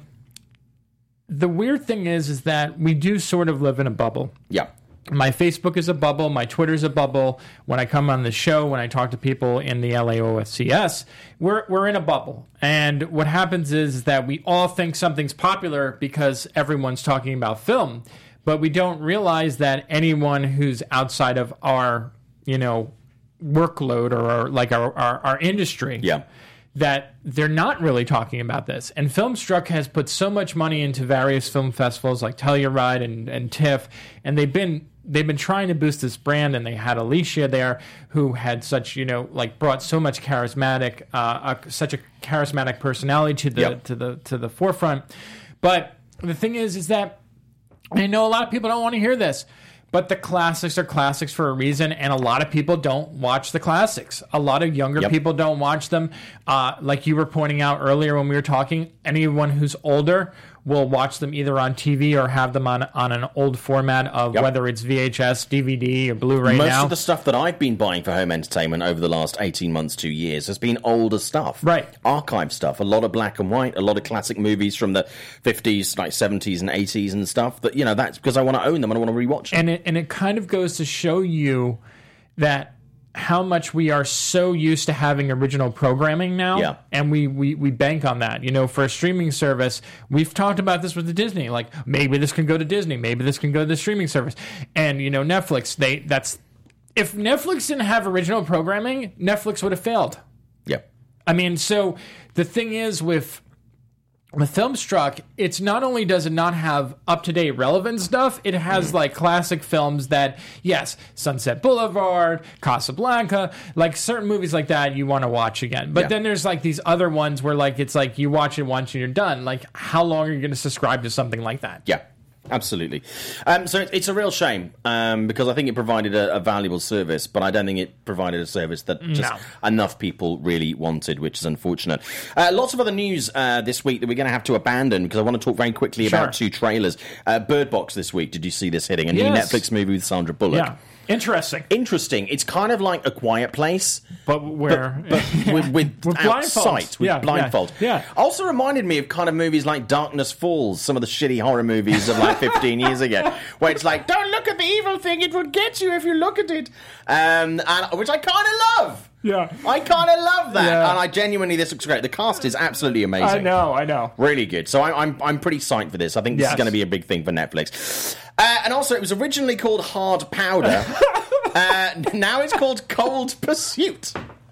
[SPEAKER 3] the weird thing is, is that we do sort of live in a bubble.
[SPEAKER 1] Yeah.
[SPEAKER 3] My Facebook is a bubble. My Twitter's a bubble. When I come on the show, when I talk to people in the L A O S C S, we're we're in a bubble. And what happens is that we all think something's popular because everyone's talking about film. But we don't realize that anyone who's outside of our, you know, workload or our, like our, our, our industry,
[SPEAKER 1] yeah.
[SPEAKER 3] that they're not really talking about this. And Filmstruck has put so much money into various film festivals like Telluride and, and TIFF, and they've been they've been trying to boost this brand. And they had Alicia there, who had such, you know, like brought so much charismatic, uh, a, such a charismatic personality to the
[SPEAKER 1] yep.
[SPEAKER 3] to the to the forefront. But the thing is, is that. I know a lot of people don't want to hear this, but the classics are classics for a reason, and a lot of people don't watch the classics. A lot of younger
[SPEAKER 1] yep.
[SPEAKER 3] people don't watch them. Uh, like you were pointing out earlier when we were talking, anyone who's older will watch them either on T V or have them on, on an old format of
[SPEAKER 1] yep.
[SPEAKER 3] whether it's V H S, D V D, or Blu-ray
[SPEAKER 1] Most
[SPEAKER 3] now.
[SPEAKER 1] of the stuff that I've been buying for home entertainment over the last eighteen months, two years, has been older stuff.
[SPEAKER 3] Right.
[SPEAKER 1] Archive stuff. A lot of black and white, a lot of classic movies from the fifties, like seventies and eighties and stuff. That, you know, that's because I want to own them and I want to rewatch them.
[SPEAKER 3] And it, and it kind of goes to show you that how much we are so used to having original programming now,
[SPEAKER 1] yeah.
[SPEAKER 3] and we, we, we bank on that. You know, for a streaming service, we've talked about this with the Disney, like maybe this can go to Disney, maybe this can go to the streaming service. And, you know, Netflix, they that's if Netflix didn't have original programming, Netflix would have failed.
[SPEAKER 1] Yeah.
[SPEAKER 3] I mean, so the thing is with With Filmstruck, it's not only does it not have up-to-date relevant stuff, it has mm. like classic films that, yes, Sunset Boulevard, Casablanca, like certain movies like that you want to watch again. But yeah. then there's like these other ones where like it's like you watch it once and you're done. Like how long are you going to subscribe to something like that?
[SPEAKER 1] Yeah. Absolutely. Um, so it's a real shame um, because I think it provided a, a valuable service, but I don't think it provided a service that just
[SPEAKER 3] No.
[SPEAKER 1] enough people really wanted, which is unfortunate. Uh, lots of other news uh, this week that we're going to have to abandon because I want to talk very quickly
[SPEAKER 3] Sure.
[SPEAKER 1] about two trailers. Uh, Bird Box this week, did you see this hitting? A new
[SPEAKER 3] Yes.
[SPEAKER 1] Netflix movie with Sandra Bullock.
[SPEAKER 3] Yeah. Interesting.
[SPEAKER 1] Interesting. It's kind of like A Quiet Place,
[SPEAKER 3] But where...
[SPEAKER 1] but with, with,
[SPEAKER 3] With
[SPEAKER 1] out
[SPEAKER 3] blindfolds.
[SPEAKER 1] sight, with
[SPEAKER 3] Yeah,
[SPEAKER 1] blindfold.
[SPEAKER 3] yeah, yeah.
[SPEAKER 1] Also reminded me of kind of movies like Darkness Falls, some of the shitty horror movies of like fifteen years ago, where it's like, don't look at the evil thing, it will get you if you look at it. Um, and, which I kind of love.
[SPEAKER 3] Yeah.
[SPEAKER 1] I kind of love that.
[SPEAKER 3] Yeah.
[SPEAKER 1] And I genuinely, this looks great. The cast is absolutely amazing.
[SPEAKER 3] I know, I know.
[SPEAKER 1] Really good. So I, I'm I'm pretty psyched for this. I think this
[SPEAKER 3] Yes.
[SPEAKER 1] is going to be a big thing for Netflix. Uh, and also, it was originally called Hard Powder. uh, now it's called Cold Pursuit.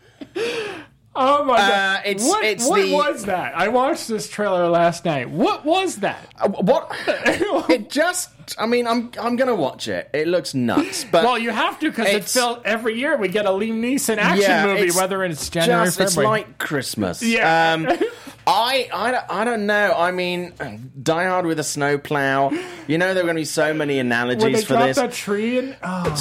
[SPEAKER 3] Oh my god!
[SPEAKER 1] Uh, it's-
[SPEAKER 3] what
[SPEAKER 1] it's
[SPEAKER 3] what
[SPEAKER 1] the-
[SPEAKER 3] was that? I watched this trailer last night. What was that?
[SPEAKER 1] Uh, what? It just. I mean, I'm I'm gonna watch it. It looks nuts. But
[SPEAKER 3] Well, you have to because
[SPEAKER 1] It's-
[SPEAKER 3] it's felt every year we get a Liam Neeson action
[SPEAKER 1] yeah,
[SPEAKER 3] movie,
[SPEAKER 1] it's
[SPEAKER 3] whether it's January,
[SPEAKER 1] just,
[SPEAKER 3] or
[SPEAKER 1] it's
[SPEAKER 3] February.
[SPEAKER 1] like Christmas.
[SPEAKER 3] Yeah.
[SPEAKER 1] Um, I, I, don't- I don't know. I mean, Die Hard with a snowplow. You know, there are going to be so many
[SPEAKER 3] when
[SPEAKER 1] analogies
[SPEAKER 3] they
[SPEAKER 1] for
[SPEAKER 3] drop
[SPEAKER 1] this.
[SPEAKER 3] that tree and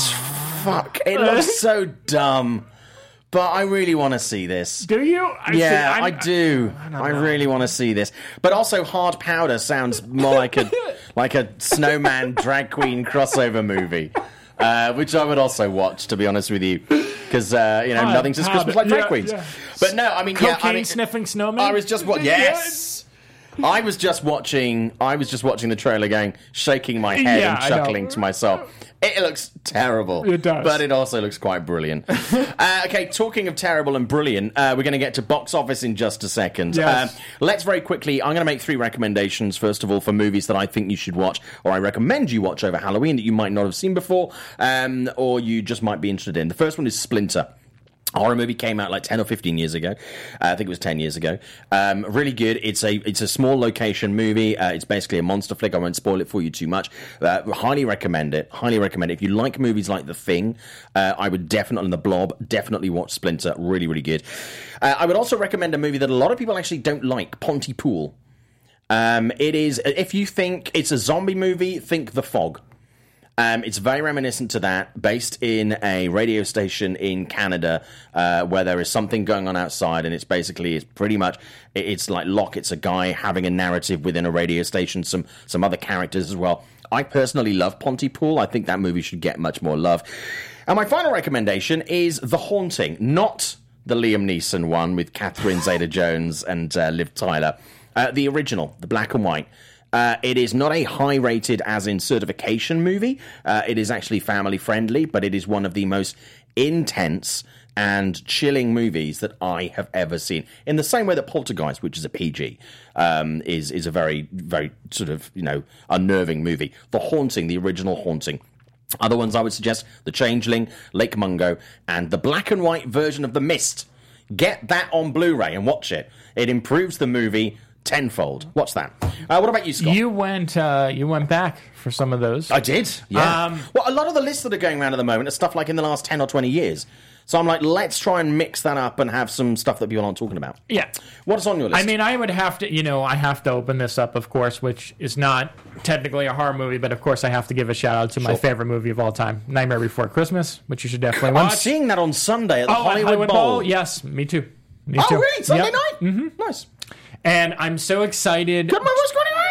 [SPEAKER 3] oh,
[SPEAKER 1] Fuck, it looks so dumb. But I really want to see this.
[SPEAKER 3] do you? I
[SPEAKER 1] Yeah,
[SPEAKER 3] see,
[SPEAKER 1] I,
[SPEAKER 3] I'm-
[SPEAKER 1] do. I, really want to see this. But also, Hard Powder sounds more like a like a snowman drag queen crossover movie, uh, which I would also watch, to be honest with you, because uh, you know
[SPEAKER 3] Hard
[SPEAKER 1] nothing says
[SPEAKER 3] Powder.
[SPEAKER 1] Christmas like drag
[SPEAKER 3] Yeah,
[SPEAKER 1] queens.
[SPEAKER 3] yeah.
[SPEAKER 1] But no, I mean, yeah, I
[SPEAKER 3] Cocaine
[SPEAKER 1] mean,
[SPEAKER 3] sniffing snowman.
[SPEAKER 1] I was just what? Yes. I was just watching. I was just watching the trailer, going, shaking my head
[SPEAKER 3] Yeah,
[SPEAKER 1] and
[SPEAKER 3] I know.
[SPEAKER 1] chuckling to myself. It looks terrible.
[SPEAKER 3] It does.
[SPEAKER 1] But it also looks quite brilliant. uh, okay, talking of terrible and brilliant, uh, we're going to get to box office in just a second.
[SPEAKER 3] Yes.
[SPEAKER 1] Um, let's very quickly, I'm going to make three recommendations, first of all, for movies that I think you should watch, or I recommend you watch over Halloween that you might not have seen before, um, or you just might be interested in. The first one is Splinter. Horror movie came out like ten or fifteen years ago. Uh, I think it was ten years ago. Um, really good. It's a it's a small location movie. Uh, it's basically a monster flick. I won't spoil it for you too much. Uh, highly recommend it. Highly recommend it. If you like movies like The Thing, uh, I would definitely, and The Blob, definitely watch Splinter. Really, really good. Uh, I would also recommend a movie that a lot of people actually don't like, Pontypool. Um, it is, if you think it's a zombie movie, think The Fog. Um, it's very reminiscent to that, based in a radio station in Canada uh, where there is something going on outside, and it's basically, it's pretty much, it's like Locke, it's a guy having a narrative within a radio station, some some other characters as well. I personally love Pontypool. I think that movie should get much more love. And my final recommendation is The Haunting, not the Liam Neeson one with Catherine Zeta-Jones and uh, Liv Tyler. Uh, the original, the black and white. Uh, it is not a high-rated, as in certification movie. Uh, it is actually family-friendly, but it is one of the most intense and chilling movies that I have ever seen. In the same way that Poltergeist, which is a P G, um, is is a very, very sort of, you know, unnerving movie. The Haunting, the original Haunting. Other ones I would suggest, The Changeling, Lake Mungo, and the black and white version of The Mist. Get that on Blu-ray and watch it. It improves the movie tenfold. Watch that. Uh, what about you, Scott?
[SPEAKER 3] You went uh, you went back for some of those.
[SPEAKER 1] I did, yeah.
[SPEAKER 3] Um,
[SPEAKER 1] well, a lot of the lists that are going around at the moment are stuff like in the last ten or twenty years. So I'm like, let's try and mix that up and have some stuff that people aren't talking about.
[SPEAKER 3] Yeah.
[SPEAKER 1] What's on your list?
[SPEAKER 3] I mean, I would have to, you know, I have to open this up, of course, which is not technically a horror movie, but of course I have to give a shout out to my
[SPEAKER 1] Sure.
[SPEAKER 3] favorite movie of all time, Nightmare Before Christmas, which you should definitely
[SPEAKER 1] I'm
[SPEAKER 3] watch.
[SPEAKER 1] seeing that on Sunday at the
[SPEAKER 3] oh, at
[SPEAKER 1] Hollywood,
[SPEAKER 3] Hollywood
[SPEAKER 1] Bowl.
[SPEAKER 3] Bowl? Yes, me too. Me
[SPEAKER 1] Oh,
[SPEAKER 3] too.
[SPEAKER 1] really? Sunday
[SPEAKER 3] Yep.
[SPEAKER 1] night? Mm-hmm. Nice.
[SPEAKER 3] And I'm so excited.
[SPEAKER 1] Good man, what's going on?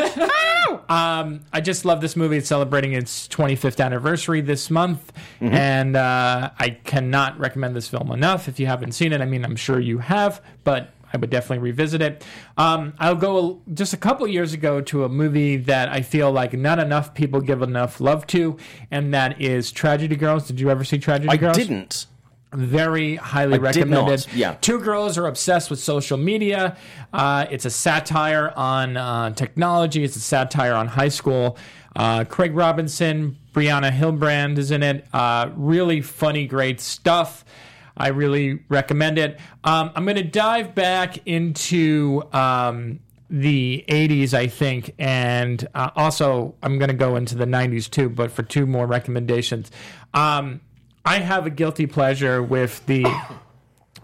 [SPEAKER 1] Ow!
[SPEAKER 3] Um, I just love this movie. It's celebrating its twenty-fifth anniversary this month,
[SPEAKER 1] Mm-hmm.
[SPEAKER 3] and uh, I cannot recommend this film enough. If you haven't seen it, I mean, I'm sure you have, but I would definitely revisit it. Um, I'll go just a couple years ago to a movie that I feel like not enough people give enough love to, and that is Tragedy Girls. Did you ever see Tragedy
[SPEAKER 1] I
[SPEAKER 3] Girls?
[SPEAKER 1] didn't.
[SPEAKER 3] Very highly
[SPEAKER 1] I did
[SPEAKER 3] recommended.
[SPEAKER 1] not, yeah.
[SPEAKER 3] Two girls are obsessed with social media. Uh, it's a satire on uh, technology. It's a satire on high school. Uh, Craig Robinson, Brianna Hilbrand is in it. Uh, really funny, great stuff. I really recommend it. Um, I'm going to dive back into um, the eighties, I think, and uh, also I'm going to go into the nineties too, but for two more recommendations. Um, I have a guilty pleasure with the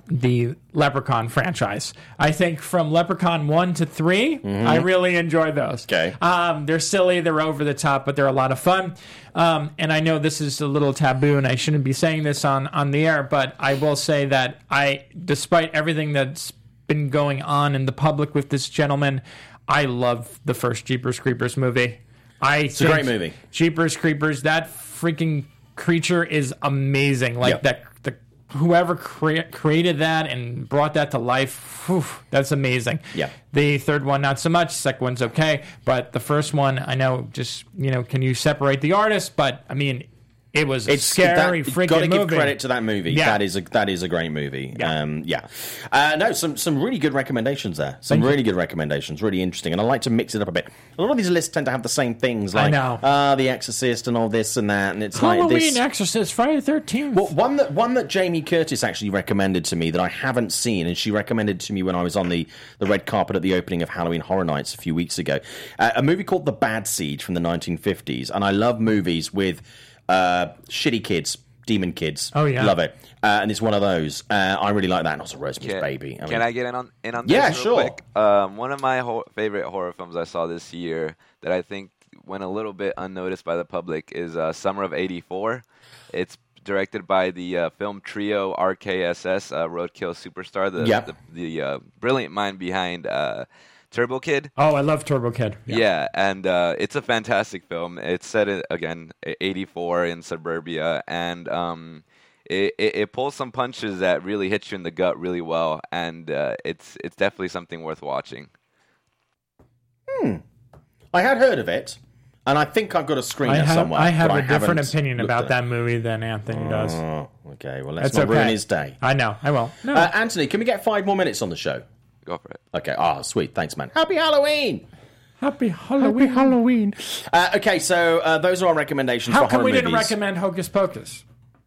[SPEAKER 3] the Leprechaun franchise. I think from Leprechaun one to three, mm-hmm. I really enjoy those.
[SPEAKER 1] Okay.
[SPEAKER 3] Um, they're silly, they're over the top, but they're a lot of fun. Um, and I know this is a little taboo, and I shouldn't be saying this on, on the air, but I will say that I, despite everything that's been going on in the public with this gentleman, I love the first Jeepers Creepers movie. I
[SPEAKER 1] it's a great movie.
[SPEAKER 3] Jeepers Creepers, that freaking creature is amazing. Like
[SPEAKER 1] yep.
[SPEAKER 3] that, the whoever crea- created that and brought that to life, whew, that's amazing.
[SPEAKER 1] Yeah.
[SPEAKER 3] The third one, not so much. Second one's okay, but the first one, I know. Just you know, can you separate the artist? But I mean, it was a
[SPEAKER 1] it's
[SPEAKER 3] scary
[SPEAKER 1] that,
[SPEAKER 3] freaking
[SPEAKER 1] got to
[SPEAKER 3] movie.
[SPEAKER 1] give credit to that movie.
[SPEAKER 3] Yeah.
[SPEAKER 1] That is a that is a great movie.
[SPEAKER 3] Yeah,
[SPEAKER 1] um, yeah. Uh, no, some some really good recommendations there. Some
[SPEAKER 3] Thank
[SPEAKER 1] really
[SPEAKER 3] you.
[SPEAKER 1] good recommendations. Really interesting, and I like to mix it up a bit. A lot of these lists tend to have the same things,
[SPEAKER 3] I
[SPEAKER 1] like
[SPEAKER 3] know.
[SPEAKER 1] Uh, The Exorcist and all this and that, and it's
[SPEAKER 3] Halloween,
[SPEAKER 1] like this.
[SPEAKER 3] Exorcist, Friday the thirteenth.
[SPEAKER 1] Well, one that one that Jamie Curtis actually recommended to me that I haven't seen, and she recommended to me when I was on the, the red carpet at the opening of Halloween Horror Nights a few weeks ago. Uh, a movie called The Bad Seed from the nineteen fifties, and I love movies with uh, shitty kids. Demon Kids.
[SPEAKER 3] Oh, yeah.
[SPEAKER 1] Love it. Uh, and it's one of those. Uh, I really like that. And also Rosemary's
[SPEAKER 4] Can,
[SPEAKER 1] Baby. I mean,
[SPEAKER 4] can I get in on, in on this
[SPEAKER 1] yeah,
[SPEAKER 4] real
[SPEAKER 1] sure.
[SPEAKER 4] quick? Um, one of my ho- favorite horror films I saw this year that I think went a little bit unnoticed by the public is uh, Summer of eighty-four. It's directed by the uh, film trio R K S S, uh, Roadkill Superstar, the,
[SPEAKER 1] Yep.
[SPEAKER 4] the, the uh, brilliant mind behind uh, Turbo Kid.
[SPEAKER 3] Oh, I love Turbo Kid.
[SPEAKER 4] Yeah, yeah and uh, it's a fantastic film. It's set in, again, eighty-four in suburbia, and um, it, it, it pulls some punches that really hit you in the gut really well, and uh, it's it's definitely something worth watching.
[SPEAKER 1] Hmm. I had heard of it, and I think I've got a screener
[SPEAKER 3] I have,
[SPEAKER 1] somewhere.
[SPEAKER 3] I have
[SPEAKER 1] but
[SPEAKER 3] a
[SPEAKER 1] I
[SPEAKER 3] different
[SPEAKER 1] haven't
[SPEAKER 3] opinion
[SPEAKER 1] looked
[SPEAKER 3] about
[SPEAKER 1] at
[SPEAKER 3] that
[SPEAKER 1] it.
[SPEAKER 3] movie than Anthony does.
[SPEAKER 1] Oh, okay. Well, let's
[SPEAKER 3] That's
[SPEAKER 1] not
[SPEAKER 3] okay.
[SPEAKER 1] ruin his day.
[SPEAKER 3] I know. I will. No.
[SPEAKER 1] Uh, Anthony, can we get five more minutes on the show?
[SPEAKER 4] Go for it.
[SPEAKER 1] Okay. Ah, oh, sweet. Thanks, man. Happy Halloween!
[SPEAKER 3] Happy Halloween. Happy Halloween.
[SPEAKER 1] Uh, okay, so uh, those are our recommendations
[SPEAKER 3] How
[SPEAKER 1] for
[SPEAKER 3] come
[SPEAKER 1] horror
[SPEAKER 3] we
[SPEAKER 1] movies.
[SPEAKER 3] didn't recommend Hocus Pocus?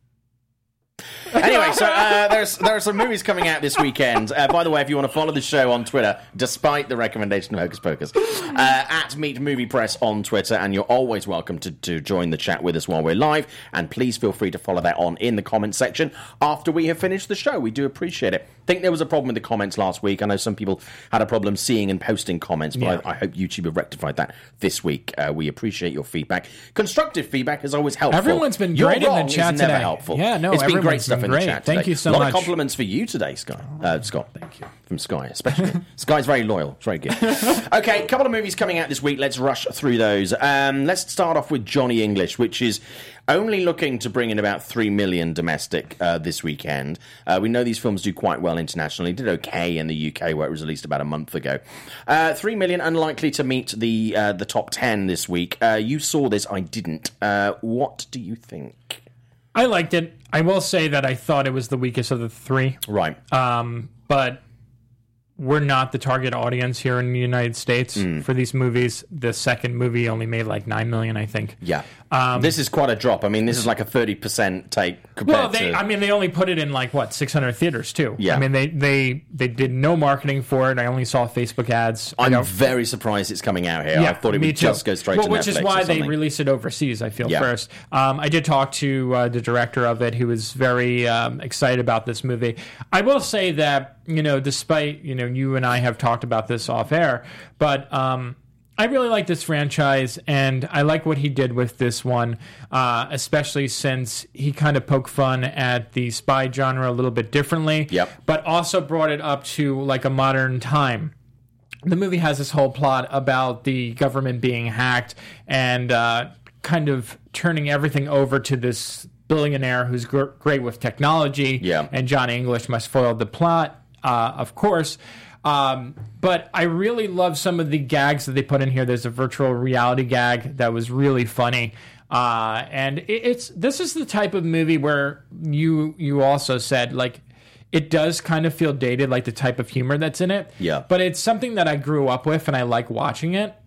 [SPEAKER 1] Anyway, so uh, there's there are some movies coming out this weekend. Uh, by the way, if you want to follow the show on Twitter, despite the recommendation of Hocus Pocus, uh, at Meet Movie Press on Twitter, and you're always welcome to, to join the chat with us while we're live. And please feel free to follow that on in the comments section after we have finished the show. We do appreciate it. I think there was a problem with the comments last week. I know some people had a problem seeing and posting comments, but
[SPEAKER 3] Yeah.
[SPEAKER 1] I, I hope YouTube have rectified that this week. Uh, we appreciate your feedback. Constructive feedback is always helpful.
[SPEAKER 3] Everyone's been
[SPEAKER 1] You're
[SPEAKER 3] great in the
[SPEAKER 1] wrong
[SPEAKER 3] chat
[SPEAKER 1] is never
[SPEAKER 3] today.
[SPEAKER 1] helpful.
[SPEAKER 3] Yeah, no,
[SPEAKER 1] it's been great
[SPEAKER 3] everyone's
[SPEAKER 1] stuff
[SPEAKER 3] been
[SPEAKER 1] in the
[SPEAKER 3] great.
[SPEAKER 1] chat
[SPEAKER 3] Thank
[SPEAKER 1] today.
[SPEAKER 3] you so
[SPEAKER 1] a lot
[SPEAKER 3] much.
[SPEAKER 1] of compliments for you today, Sky. Uh, Scott. Thank you. From Sky, especially. Sky's very loyal. It's very good. Okay, a couple of movies coming out this week. Let's rush through those. Um, let's start off with Johnny English, which is only looking to bring in about three million domestic uh, this weekend. Uh, we know these films do quite well internationally. Did okay in the U K, where it was released about a month ago. Uh, three million, unlikely to meet the uh, the top ten this week. Uh, you saw this, I didn't. Uh, what do you think?
[SPEAKER 3] I liked it. I will say that I thought it was the weakest of the three.
[SPEAKER 1] Right.
[SPEAKER 3] Um, but we're not the target audience here in the United States
[SPEAKER 1] Mm.
[SPEAKER 3] for these movies. The second movie only made like nine million, I think.
[SPEAKER 1] Yeah.
[SPEAKER 3] Um,
[SPEAKER 1] this is quite a drop. I mean, this is like a thirty percent take compared
[SPEAKER 3] Well, they,
[SPEAKER 1] to...
[SPEAKER 3] I mean, they only put it in like what six hundred theaters too.
[SPEAKER 1] Yeah.
[SPEAKER 3] I mean, they they they did no marketing for it. I only saw Facebook ads. I
[SPEAKER 1] I'm
[SPEAKER 3] don't-
[SPEAKER 1] very surprised it's coming out here.
[SPEAKER 3] Yeah,
[SPEAKER 1] I thought it
[SPEAKER 3] me
[SPEAKER 1] would
[SPEAKER 3] too.
[SPEAKER 1] just go straight
[SPEAKER 3] well,
[SPEAKER 1] to
[SPEAKER 3] which
[SPEAKER 1] Netflix
[SPEAKER 3] is why
[SPEAKER 1] or
[SPEAKER 3] they
[SPEAKER 1] something.
[SPEAKER 3] released it overseas. I feel
[SPEAKER 1] Yeah.
[SPEAKER 3] first. Um, I did talk to uh, the director of it, who was very um, excited about this movie. I will say that you know, despite you know, you and I have talked about this off air, but. Um, I really like this franchise, and I like what he did with this one, uh, especially since he kind of poked fun at the spy genre a little bit differently,
[SPEAKER 1] Yep.
[SPEAKER 3] but also brought it up to like a modern time. The movie has this whole plot about the government being hacked and uh, kind of turning everything over to this billionaire who's gr- great with technology,
[SPEAKER 1] Yeah.
[SPEAKER 3] and Johnny English must foil the plot, uh, of course. Um, but I really love some of the gags that they put in here. There's a virtual reality gag that was really funny. Uh, and it, it's this is the type of movie where you you also said, like, it does kind of feel dated, like the type of humor that's in it.
[SPEAKER 1] Yeah.
[SPEAKER 3] But it's something that I grew up with, and I like watching it.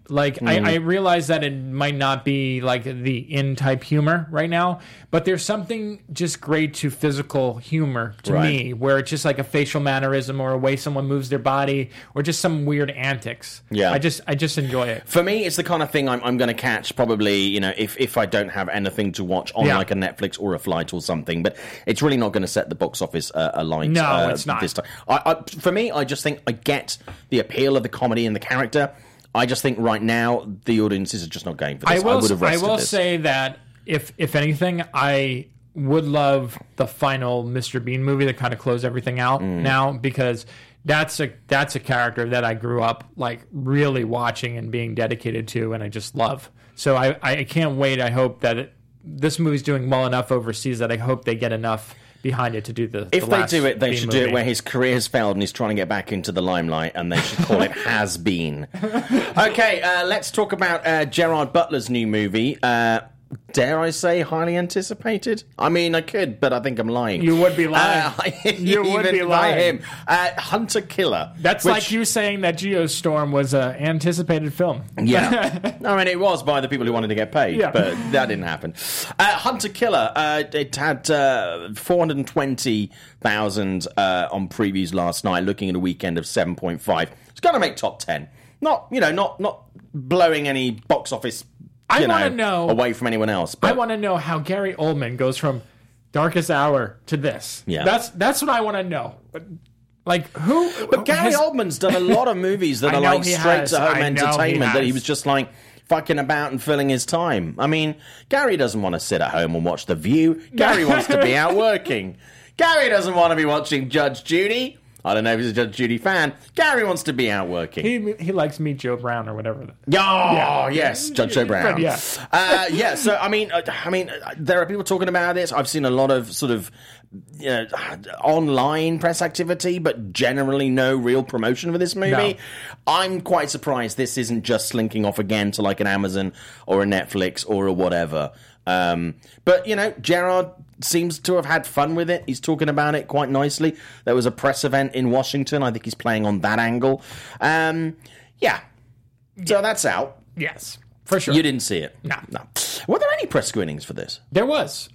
[SPEAKER 3] Like,
[SPEAKER 1] Mm.
[SPEAKER 3] I, I realize that it might not be like the in type humor right now, but there's something just great to physical humor to
[SPEAKER 1] Right.
[SPEAKER 3] me, where it's just like a facial mannerism or a way someone moves their body or just some weird antics.
[SPEAKER 1] Yeah.
[SPEAKER 3] I just I just enjoy it.
[SPEAKER 1] For me, it's the kind of thing I'm, I'm going to catch probably, you know, if, if I don't have anything to watch on
[SPEAKER 3] Yeah.
[SPEAKER 1] like a Netflix or a flight or something. But it's really not going to set the box office uh, alight.
[SPEAKER 3] No,
[SPEAKER 1] uh,
[SPEAKER 3] it's not.
[SPEAKER 1] This time. I, I, for me, I just think I get the appeal of the comedy and the character. I just think right now the audiences are just not going for this.
[SPEAKER 3] I will
[SPEAKER 1] would have
[SPEAKER 3] I
[SPEAKER 1] rested
[SPEAKER 3] will
[SPEAKER 1] this.
[SPEAKER 3] say that if if anything, I would love the final Mister Bean movie to kind of close everything out
[SPEAKER 1] Mm.
[SPEAKER 3] now, because that's a that's a character that I grew up like really watching and being dedicated to, and I just love. So I I can't wait. I hope that it, this movie's doing well enough overseas that I hope they get enough behind it to do the.
[SPEAKER 1] If
[SPEAKER 3] the
[SPEAKER 1] they
[SPEAKER 3] last
[SPEAKER 1] do it, they
[SPEAKER 3] Bean
[SPEAKER 1] should
[SPEAKER 3] movie.
[SPEAKER 1] do it where his career has failed and he's trying to get back into the limelight, and they should call it Has Been. Okay, uh, let's talk about uh, Gerard Butler's new movie. Uh, dare I say highly anticipated? I mean, I could, but I think I'm lying.
[SPEAKER 3] You would be lying.
[SPEAKER 1] Uh,
[SPEAKER 3] You would
[SPEAKER 1] even
[SPEAKER 3] be
[SPEAKER 1] by
[SPEAKER 3] lying.
[SPEAKER 1] him. Uh, Hunter Killer.
[SPEAKER 3] That's
[SPEAKER 1] which-
[SPEAKER 3] like you saying that Geostorm was an anticipated film.
[SPEAKER 1] Yeah. I mean, it was by the people who wanted to get paid,
[SPEAKER 3] Yeah.
[SPEAKER 1] but that didn't happen. Uh, Hunter Killer, uh, it had uh, four hundred twenty thousand uh, on previews last night, looking at a weekend of seven point five. It's going to make top ten. Not, you know, not not blowing any box office,
[SPEAKER 3] I
[SPEAKER 1] you
[SPEAKER 3] wanna
[SPEAKER 1] know,
[SPEAKER 3] know-
[SPEAKER 1] away from anyone else. But
[SPEAKER 3] I want to know how Gary Oldman goes from Darkest Hour to this.
[SPEAKER 1] Yeah.
[SPEAKER 3] That's that's what I want to know. But, like who?
[SPEAKER 1] But Gary
[SPEAKER 3] has-
[SPEAKER 1] Oldman's done a lot of movies that
[SPEAKER 3] I
[SPEAKER 1] are
[SPEAKER 3] know
[SPEAKER 1] like
[SPEAKER 3] he
[SPEAKER 1] straight
[SPEAKER 3] has.
[SPEAKER 1] to home
[SPEAKER 3] I know he
[SPEAKER 1] entertainment that he
[SPEAKER 3] has.
[SPEAKER 1] was just like fucking about and filling his time. I mean, Gary doesn't want to sit at home and watch The View. Gary wants to be out working. Gary doesn't want to be watching Judge Judy. I don't know if he's a Judge Judy fan. Gary wants to be out working.
[SPEAKER 3] He he likes Meet Joe Brown or whatever.
[SPEAKER 1] Oh, yes, Judge Joe Brown.
[SPEAKER 3] But yeah.
[SPEAKER 1] uh, yeah. So I mean, uh, I mean, uh, there are people talking about this. I've seen a lot of sort of you know, online press activity, but generally no real promotion for this movie.
[SPEAKER 3] No.
[SPEAKER 1] I'm quite surprised this isn't just slinking off again to like an Amazon or a Netflix or a whatever. Um, but you know, Gerard seems to have had fun with it. He's talking about it quite nicely. There was a press event in Washington. I think he's playing on that angle. Um, yeah. So that's out.
[SPEAKER 3] Yes, for sure.
[SPEAKER 1] You didn't see it?
[SPEAKER 3] No.
[SPEAKER 1] No. Were there any press screenings for this?
[SPEAKER 3] There was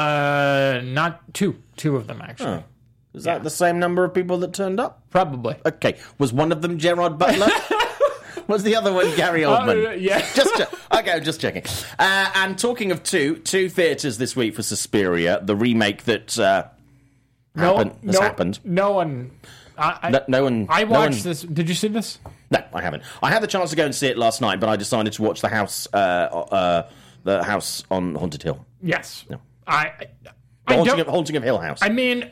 [SPEAKER 3] uh, not two, two of them actually.
[SPEAKER 1] Oh. Is that the same number of people that turned up?
[SPEAKER 3] Probably.
[SPEAKER 1] Okay. Was one of them Gerard Butler? Was the other one Gary Oldman?
[SPEAKER 3] Uh, yeah.
[SPEAKER 1] Just che- okay, I'm just checking. Uh, and talking of two, two theatres this week for Suspiria, the remake that uh,
[SPEAKER 3] No,
[SPEAKER 1] happened, has
[SPEAKER 3] no,
[SPEAKER 1] happened.
[SPEAKER 3] No one. I, I,
[SPEAKER 1] No, no one.
[SPEAKER 3] I
[SPEAKER 1] no
[SPEAKER 3] watched
[SPEAKER 1] one-
[SPEAKER 3] this. Did you see this?
[SPEAKER 1] No, I haven't. I had the chance to go and see it last night, but I decided to watch the house, uh, uh, the house on Haunted Hill,
[SPEAKER 3] Yes.
[SPEAKER 1] No.
[SPEAKER 3] I. I,
[SPEAKER 1] the
[SPEAKER 3] I
[SPEAKER 1] Haunting
[SPEAKER 3] don't.
[SPEAKER 1] of, Haunting of Hill House.
[SPEAKER 3] I mean,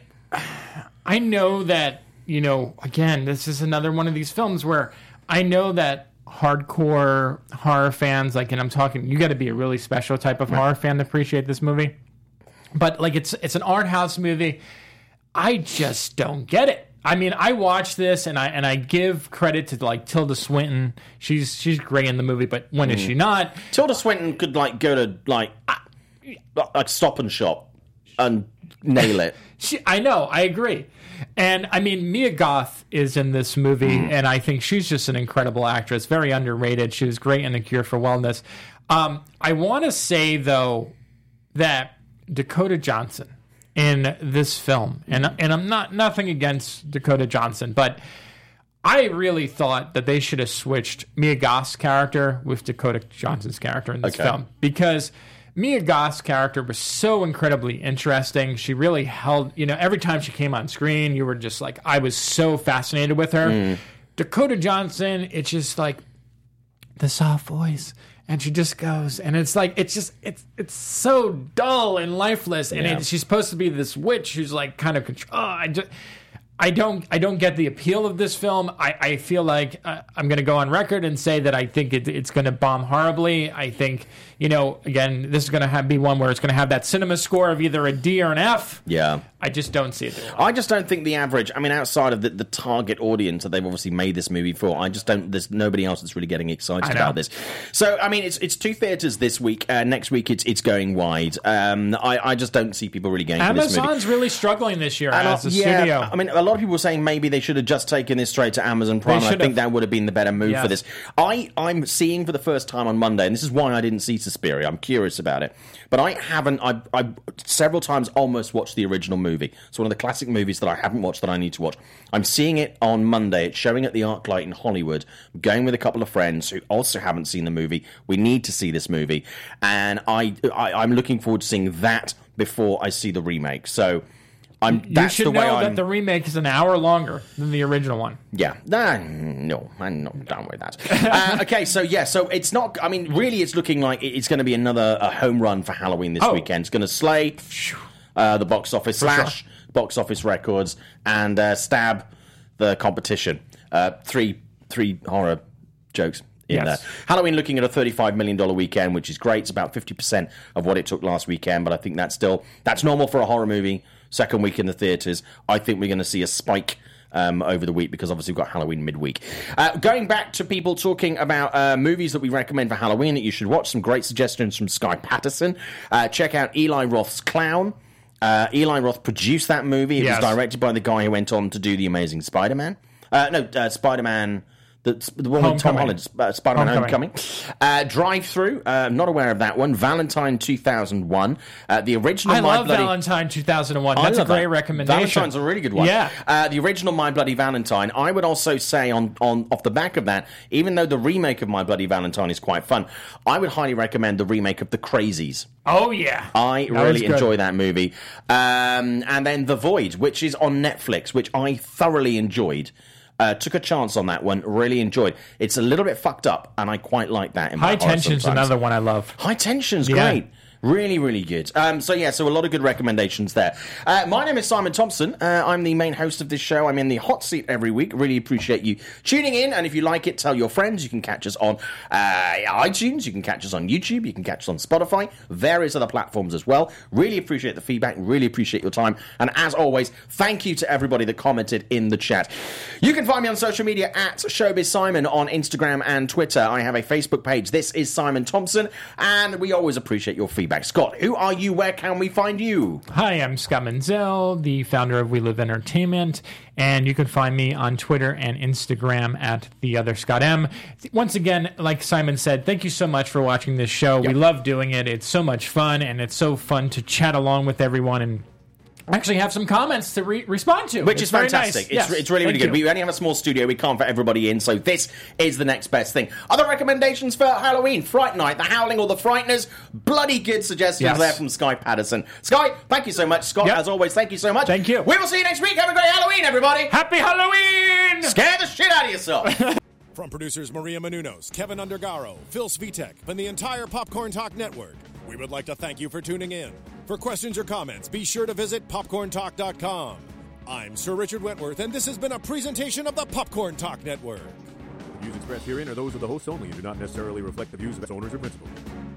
[SPEAKER 3] I know that, you know, again, this is another one of these films where I know that hardcore horror fans, like, and I'm talking, you got to be a really special type of horror fan to appreciate this movie. But, like, it's it's an art house movie. I just don't get it. I mean, I watch this and I and I give credit to, like, Tilda Swinton. She's she's great in the movie, but when is she not?
[SPEAKER 1] Tilda Swinton could like go to like like Stop and Shop and nail it.
[SPEAKER 3] She, I know, I agree. And I mean, Mia Goth is in this movie, and I think she's just an incredible actress, very underrated. She was great in The Cure for Wellness. Um, I want to say, though, that Dakota Johnson in this film, and and I'm not nothing against Dakota Johnson, but I really thought that they should have switched Mia Goth's character with Dakota Johnson's character in this
[SPEAKER 1] Okay.
[SPEAKER 3] film, because Mia Goth's character was so incredibly interesting. She really held, you know, every time she came on screen, you were just like, I was so fascinated with her. Dakota Johnson, it's just like the soft voice. And she just goes, and it's like, it's just, it's it's so dull and lifeless. And
[SPEAKER 1] Yeah.
[SPEAKER 3] it, she's supposed to be this witch who's like kind of control. Oh, I just, I don't, I don't get the appeal of this film. I, I feel like uh, I'm going to go on record and say that I think it, it's going to bomb horribly. I think, you know, again, this is going to have, be one where it's going to have that cinema score of either a D or an F.
[SPEAKER 1] Yeah.
[SPEAKER 3] I just don't see it doing well.
[SPEAKER 1] I just don't think the average, I mean, outside of the, the target audience that they've obviously made this movie for, I just don't, there's nobody else that's really getting excited
[SPEAKER 3] I know.
[SPEAKER 1] about this. So, I mean, it's it's two theatres this week. Uh, next week, it's it's going wide. Um, I, I just don't see people really going for this movie.
[SPEAKER 3] Amazon's really struggling this year
[SPEAKER 1] And, uh,
[SPEAKER 3] as a
[SPEAKER 1] yeah,
[SPEAKER 3] studio.
[SPEAKER 1] I mean, a lot of people were saying maybe they should have just taken this straight to Amazon Prime. I think that would have been the better move
[SPEAKER 3] yes.
[SPEAKER 1] for this. I, I'm seeing for the first time on Monday, and this is why I didn't see Suspiria. I'm curious about it. But I haven't, I, I several times almost watched the original movie. It's one of the classic movies that I haven't watched that I need to watch. I'm seeing it on Monday. It's showing at the ArcLight in Hollywood. I'm going with a couple of friends who also haven't seen the movie. We need to see this movie. And I, I, I'm looking forward to seeing that before I see the remake. So I'm, that's
[SPEAKER 3] you should
[SPEAKER 1] the way
[SPEAKER 3] know
[SPEAKER 1] I'm,
[SPEAKER 3] that the remake is an hour longer than the original one.
[SPEAKER 1] Yeah. Nah, no, I'm not done with that. uh, okay, so yeah, so it's not, I mean, really it's looking like it's going to be another a home run for Halloween this
[SPEAKER 3] Oh.
[SPEAKER 1] weekend. It's going to slay uh, the box office, slash
[SPEAKER 3] sure.
[SPEAKER 1] box office records, and uh, stab the competition. Uh, three, three horror jokes. In
[SPEAKER 3] Yes.
[SPEAKER 1] there. Halloween looking at a thirty-five million dollars weekend, which is great. It's about fifty percent of what it took last weekend, but I think that's still, that's normal for a horror movie. Second week in the theaters. I think we're going to see a spike um, over the week because obviously we've got Halloween midweek. Uh, going back to people talking about uh, movies that we recommend for Halloween that you should watch, some great suggestions from Sky Patterson. Uh, check out Eli Roth's Clown. Uh, Eli Roth produced that movie. It
[SPEAKER 3] Yes.
[SPEAKER 1] was directed by the guy who went on to do The Amazing Spider-Man. Uh, no, uh, Spider-Man... The, the one with Tom
[SPEAKER 3] Homecoming.
[SPEAKER 1] Holland, uh, Spider-Man
[SPEAKER 3] Homecoming.
[SPEAKER 1] Homecoming. Uh, Drive-Thru, uh, I'm not aware of that one. Valentine two thousand one. Uh, the original
[SPEAKER 3] I
[SPEAKER 1] My
[SPEAKER 3] love
[SPEAKER 1] Bloody...
[SPEAKER 3] Valentine two thousand one.
[SPEAKER 1] I
[SPEAKER 3] That's a
[SPEAKER 1] love
[SPEAKER 3] great
[SPEAKER 1] that.
[SPEAKER 3] recommendation.
[SPEAKER 1] Valentine's a really good one.
[SPEAKER 3] Yeah.
[SPEAKER 1] Uh, the original My Bloody Valentine. I would also say on, on off the back of that, even though the remake of My Bloody Valentine is quite fun, I would highly recommend the remake of The Crazies.
[SPEAKER 3] Oh, yeah.
[SPEAKER 1] I
[SPEAKER 3] That was
[SPEAKER 1] really
[SPEAKER 3] good.
[SPEAKER 1] enjoy that movie. Um, and then The Void, which is on Netflix, which I thoroughly enjoyed. Uh, took a chance on that one, really enjoyed. It's a little bit fucked up, and I quite like that. In my
[SPEAKER 3] High
[SPEAKER 1] horror
[SPEAKER 3] Tension's
[SPEAKER 1] sometimes.
[SPEAKER 3] another one I love.
[SPEAKER 1] High Tension's
[SPEAKER 3] Yeah.
[SPEAKER 1] great. Really, really good. Um, so, yeah, so a lot of good recommendations there. Uh, my name is Simon Thompson. Uh, I'm the main host of this show. I'm in the hot seat every week. Really appreciate you tuning in. And if you like it, tell your friends. You can catch us on uh, iTunes. You can catch us on YouTube. You can catch us on Spotify. Various other platforms as well. Really appreciate the feedback. Really appreciate your time. And as always, thank you to everybody that commented in the chat. You can find me on social media at Showbiz Simon on Instagram and Twitter. I have a Facebook page. This is Simon Thompson. And we always appreciate your feedback. Scott, who are you? Where can we find you?
[SPEAKER 3] Hi, I'm Scott Menzel, the founder of We Live Entertainment, and you can find me on Twitter and Instagram at The Other Scott M. Once again, like Simon said, thank you so much for watching this show. We love doing it. It's so much fun, and it's so fun to chat along with everyone and actually have some comments to re- respond to.
[SPEAKER 1] Which
[SPEAKER 3] It's
[SPEAKER 1] is
[SPEAKER 3] very
[SPEAKER 1] fantastic.
[SPEAKER 3] nice.
[SPEAKER 1] It's,
[SPEAKER 3] Yes,
[SPEAKER 1] it's really, really
[SPEAKER 3] thank
[SPEAKER 1] good.
[SPEAKER 3] you.
[SPEAKER 1] We only have a small studio. We can't fit everybody in, so this is the next best thing. Other recommendations for Halloween? Fright Night, The Howling or The Frighteners? Bloody good suggestions
[SPEAKER 3] Yes.
[SPEAKER 1] there from Sky Patterson. Sky, thank you so much. Scott,
[SPEAKER 3] Yep.
[SPEAKER 1] as always, thank you so much.
[SPEAKER 3] Thank you.
[SPEAKER 1] We will see you next week. Have a great Halloween, everybody.
[SPEAKER 3] Happy Halloween!
[SPEAKER 1] Scare the shit out of yourself.
[SPEAKER 2] From producers Maria Menounos, Kevin Undergaro, Phil Svitek, and the entire Popcorn Talk Network, we would like to thank you for tuning in. For questions or comments, be sure to visit popcorn talk dot com. I'm Sir Richard Wentworth, and this has been a presentation of the Popcorn Talk Network.
[SPEAKER 5] The views expressed herein are those of the hosts only and do not necessarily reflect the views of its owners or principals.